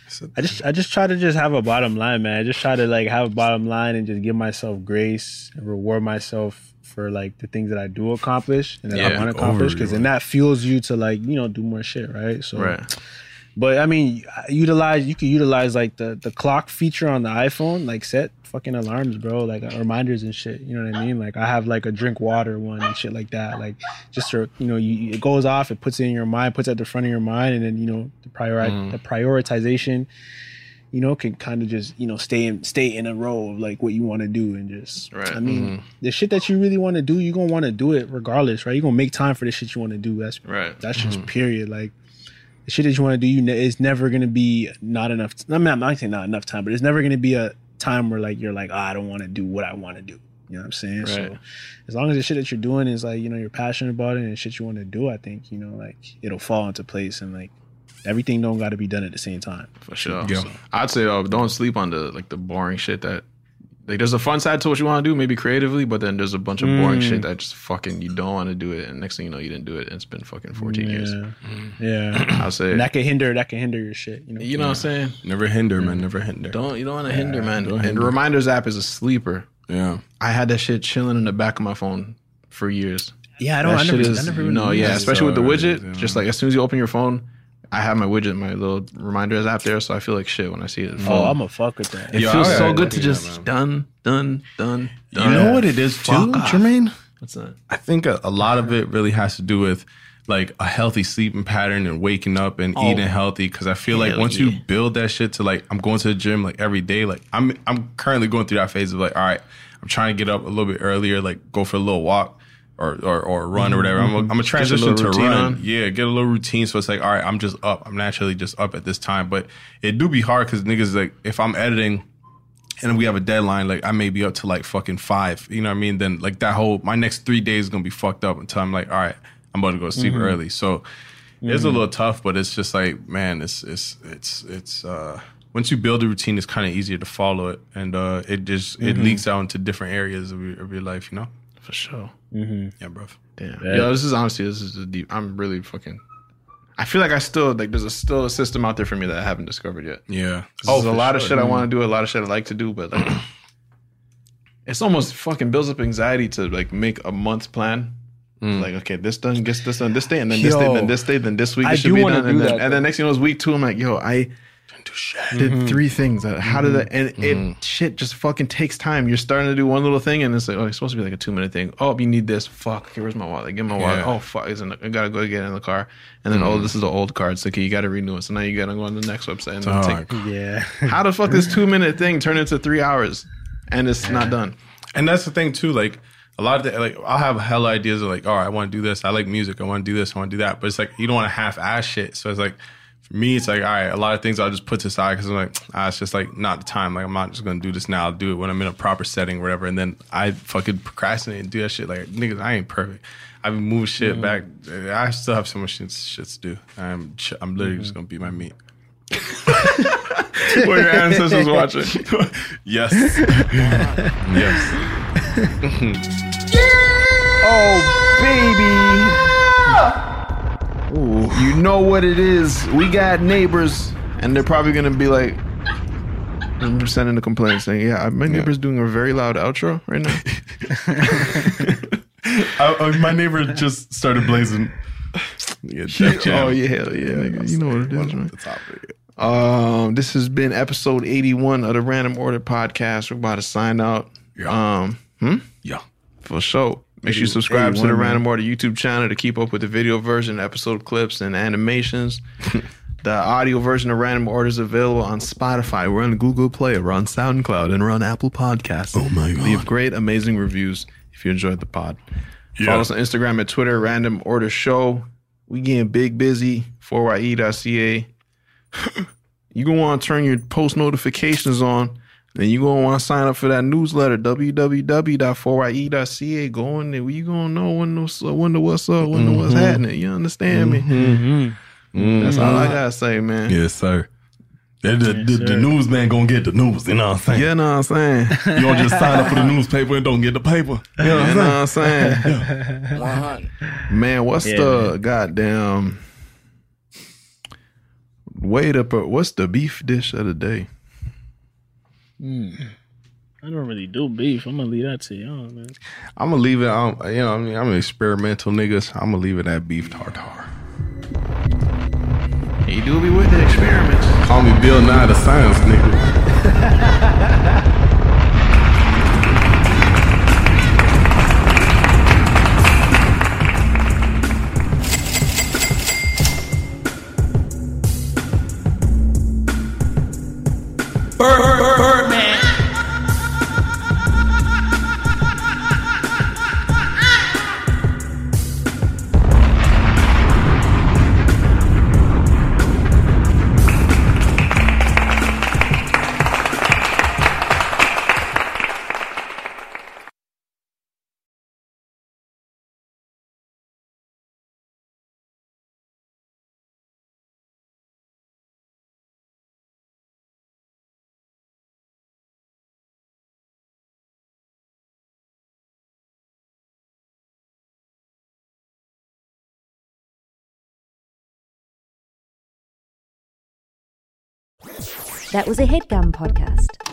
I just I just try to just have a bottom line, man. I just try to like have a bottom line and just give myself grace and reward myself for like the things that I do accomplish and that Yeah, I want to accomplish, because over- then that fuels you to like, you know, do more shit, right? So Right. But I mean, utilize you can utilize like the the clock feature on the iPhone, like set fucking alarms, bro, like uh, reminders and shit. You know what I mean? Like I have like a drink water one and shit like that. Like just to, you know, you, it goes off, it puts it in your mind, puts it at the front of your mind, and then you know the priori- Mm. the prioritization, you know, can kind of just you know stay in stay in a row of like what you want to do and just. Right. I mean, Mhm. the shit that you really want to do, you're gonna want to do it regardless, right? You're gonna make time for the shit you want to do. That's right. That's just Mhm. period. Like. The shit that you want to do, you ne- is never gonna be not enough. I mean, I'm not saying not enough time, but it's never gonna be a time where like you're like, oh, I don't want to do what I want to do. You know what I'm saying? Right. So as long as the shit that you're doing is like, you know, you're passionate about it and shit you want to do, I think, you know, like it'll fall into place and like everything don't got to be done at the same time. For sure. Yeah. I'd say though, don't sleep on the like the boring shit that like there's a fun side to what you want to do, maybe creatively, but then there's a bunch of boring Mm. shit that just fucking you don't want to do it, and next thing you know, you didn't do it, and it's been fucking fourteen yeah. years. Yeah. I'll say And that can hinder. That can hinder your shit. You know. You know what I'm saying? Never hinder, man. Never hinder. Don't you don't want to Yeah, hinder, man. don't And hinder. the reminders app is a sleeper. Yeah. I had that shit chilling in the back of my phone for years. Yeah, I don't- That I shit never- I is- never really No, used yeah, it. especially with the So, widget. yeah. Just like as soon as you open your phone, I have my widget, my little reminders app there, so I feel like shit when I see it. Oh, I'm gonna fuck with that. It Yeah, feels I- so I- good I to do just that, done, done, done, You done. know what it is too, Fuck off. Jermaine? What's that? I think a, a lot of it really has to do with like a healthy sleeping pattern and waking up and Oh. eating healthy. Because I feel like Hell once yeah. you build that shit to like, I'm going to the gym like every day. Like I'm, I'm currently going through that phase of like, all right, I'm trying to get up a little bit earlier, like go for a little walk or or, or run or whatever. I'm, I'm gonna Get your transition little to routine run. on. Yeah, get a little routine. So it's like, all right, I'm just up. I'm naturally just up at this time. But it do be hard because niggas like if I'm editing. And we have a deadline, like I may be up to like fucking five, you know what I mean? Then like that whole, my next three days is gonna be fucked up until I'm like, all right, I'm about to go to sleep Mhm. early. So it's a Mhm. little tough, but it's just like, man, it's, it's, it's, it's, uh, once you build a routine, it's kind of easier to follow it. And uh, it just, it Mhm. leaks out into different areas of your, of your life, you know? For sure. Mm-hmm. Yeah, bro. Damn. Yeah. Yo, this is honestly, this is a deep. I'm really fucking. I feel like I still like. There's a still a system out there for me that I haven't discovered yet. Yeah. Oh, a for lot of sure. shit I Mhm. want to do, a lot of shit I like to do, but like, it's almost fucking builds up anxiety to like make a month plan. Mm. Like, okay, this done, gets this done, this day, and then this day, Yo, then this day, then this week I it should do be wanna done, and do then, that, and then though. next thing you know, it's week two. I'm like, yo, I did Mhm. three things. That, how did that? And Mhm. it shit just fucking takes time. You're starting to do one little thing, and it's like, oh, it's supposed to be like a two minute thing. Oh, you need this. Fuck. Okay, where's my wallet? Give me my wallet. Yeah. Oh, fuck. Isn't I gotta go get it in the car. And then, oh, Mhm. this is the old card. So okay, you gotta renew it. So now you gotta go on the next website. And then Dog. take, Yeah. how the fuck this two minute thing turn into three hours, and it's not done? And that's the thing too, like a lot of the, like I'll have hella ideas of like, oh, I want to do this. I like music. I want to do this. I want to do that. But it's like you don't want to half ass shit. So it's like for me, it's like all right, a lot of things I'll just put to the side because I'm like, ah, it's just like not the time. Like I'm not just gonna do this now. I'll do it when I'm in a proper setting or whatever. And then I fucking procrastinate and do that shit. Like niggas, I ain't perfect. I've been moving shit Mhm. back. I still have so much shit, shit to do. I'm I'm literally just gonna beat my meat. Were your ancestors watching? Yes. Yes. Oh, baby. Ooh, you know what it is. We got neighbors, and they're probably going to be like, I'm sending a complaint saying, yeah, my neighbor's doing a very loud outro right now. I, I, my neighbor just started blazing. Yeah, Def Jam. Oh, yeah, hell yeah. Nigga. You know what it is, man. Um, this has been episode eighty-one of the Random Order Podcast. We're about to sign out. Um, hmm? Yeah. For sure. Make sure you subscribe to the eighty-one, man. Random Order YouTube channel to keep up with the video version, episode clips, and animations. The audio version of Random Order is available on Spotify. We're on Google Play. We're on SoundCloud. And we're on Apple Podcasts. Oh, my God. Leave great, amazing reviews if you enjoyed the pod. Yeah. Follow us on Instagram and Twitter, Random Order Show. We getting big busy. four y e dot c a. You're going to want to turn your post notifications on. Then you're going to want to sign up for that newsletter, w w w dot four y e dot c a. Go in there. You're going to know when the, when the what's up, when the what's Mhm. happening. You understand me? Mm-hmm. That's all I got to say, man. Yes, sir. The, the, Yes, the, sir. the newsman gonna get the news, you know what I'm saying? You know what I'm saying? You don't just sign up for the newspaper and don't get the paper. You know what You know I'm what saying? I'm saying? Man, what's Yeah, the man. goddamn Wait up. What's the beef dish of the day? Mm. I don't really do beef. I'm gonna leave that to y'all, man. I'm gonna leave it. Um, you know, I mean, I'm an experimental niggas. I'm gonna leave it at beef tartare. He do be with the experiments. Call me Bill Nye the Science nigga. Bird, bird, bird, man. That was a HeadGum podcast.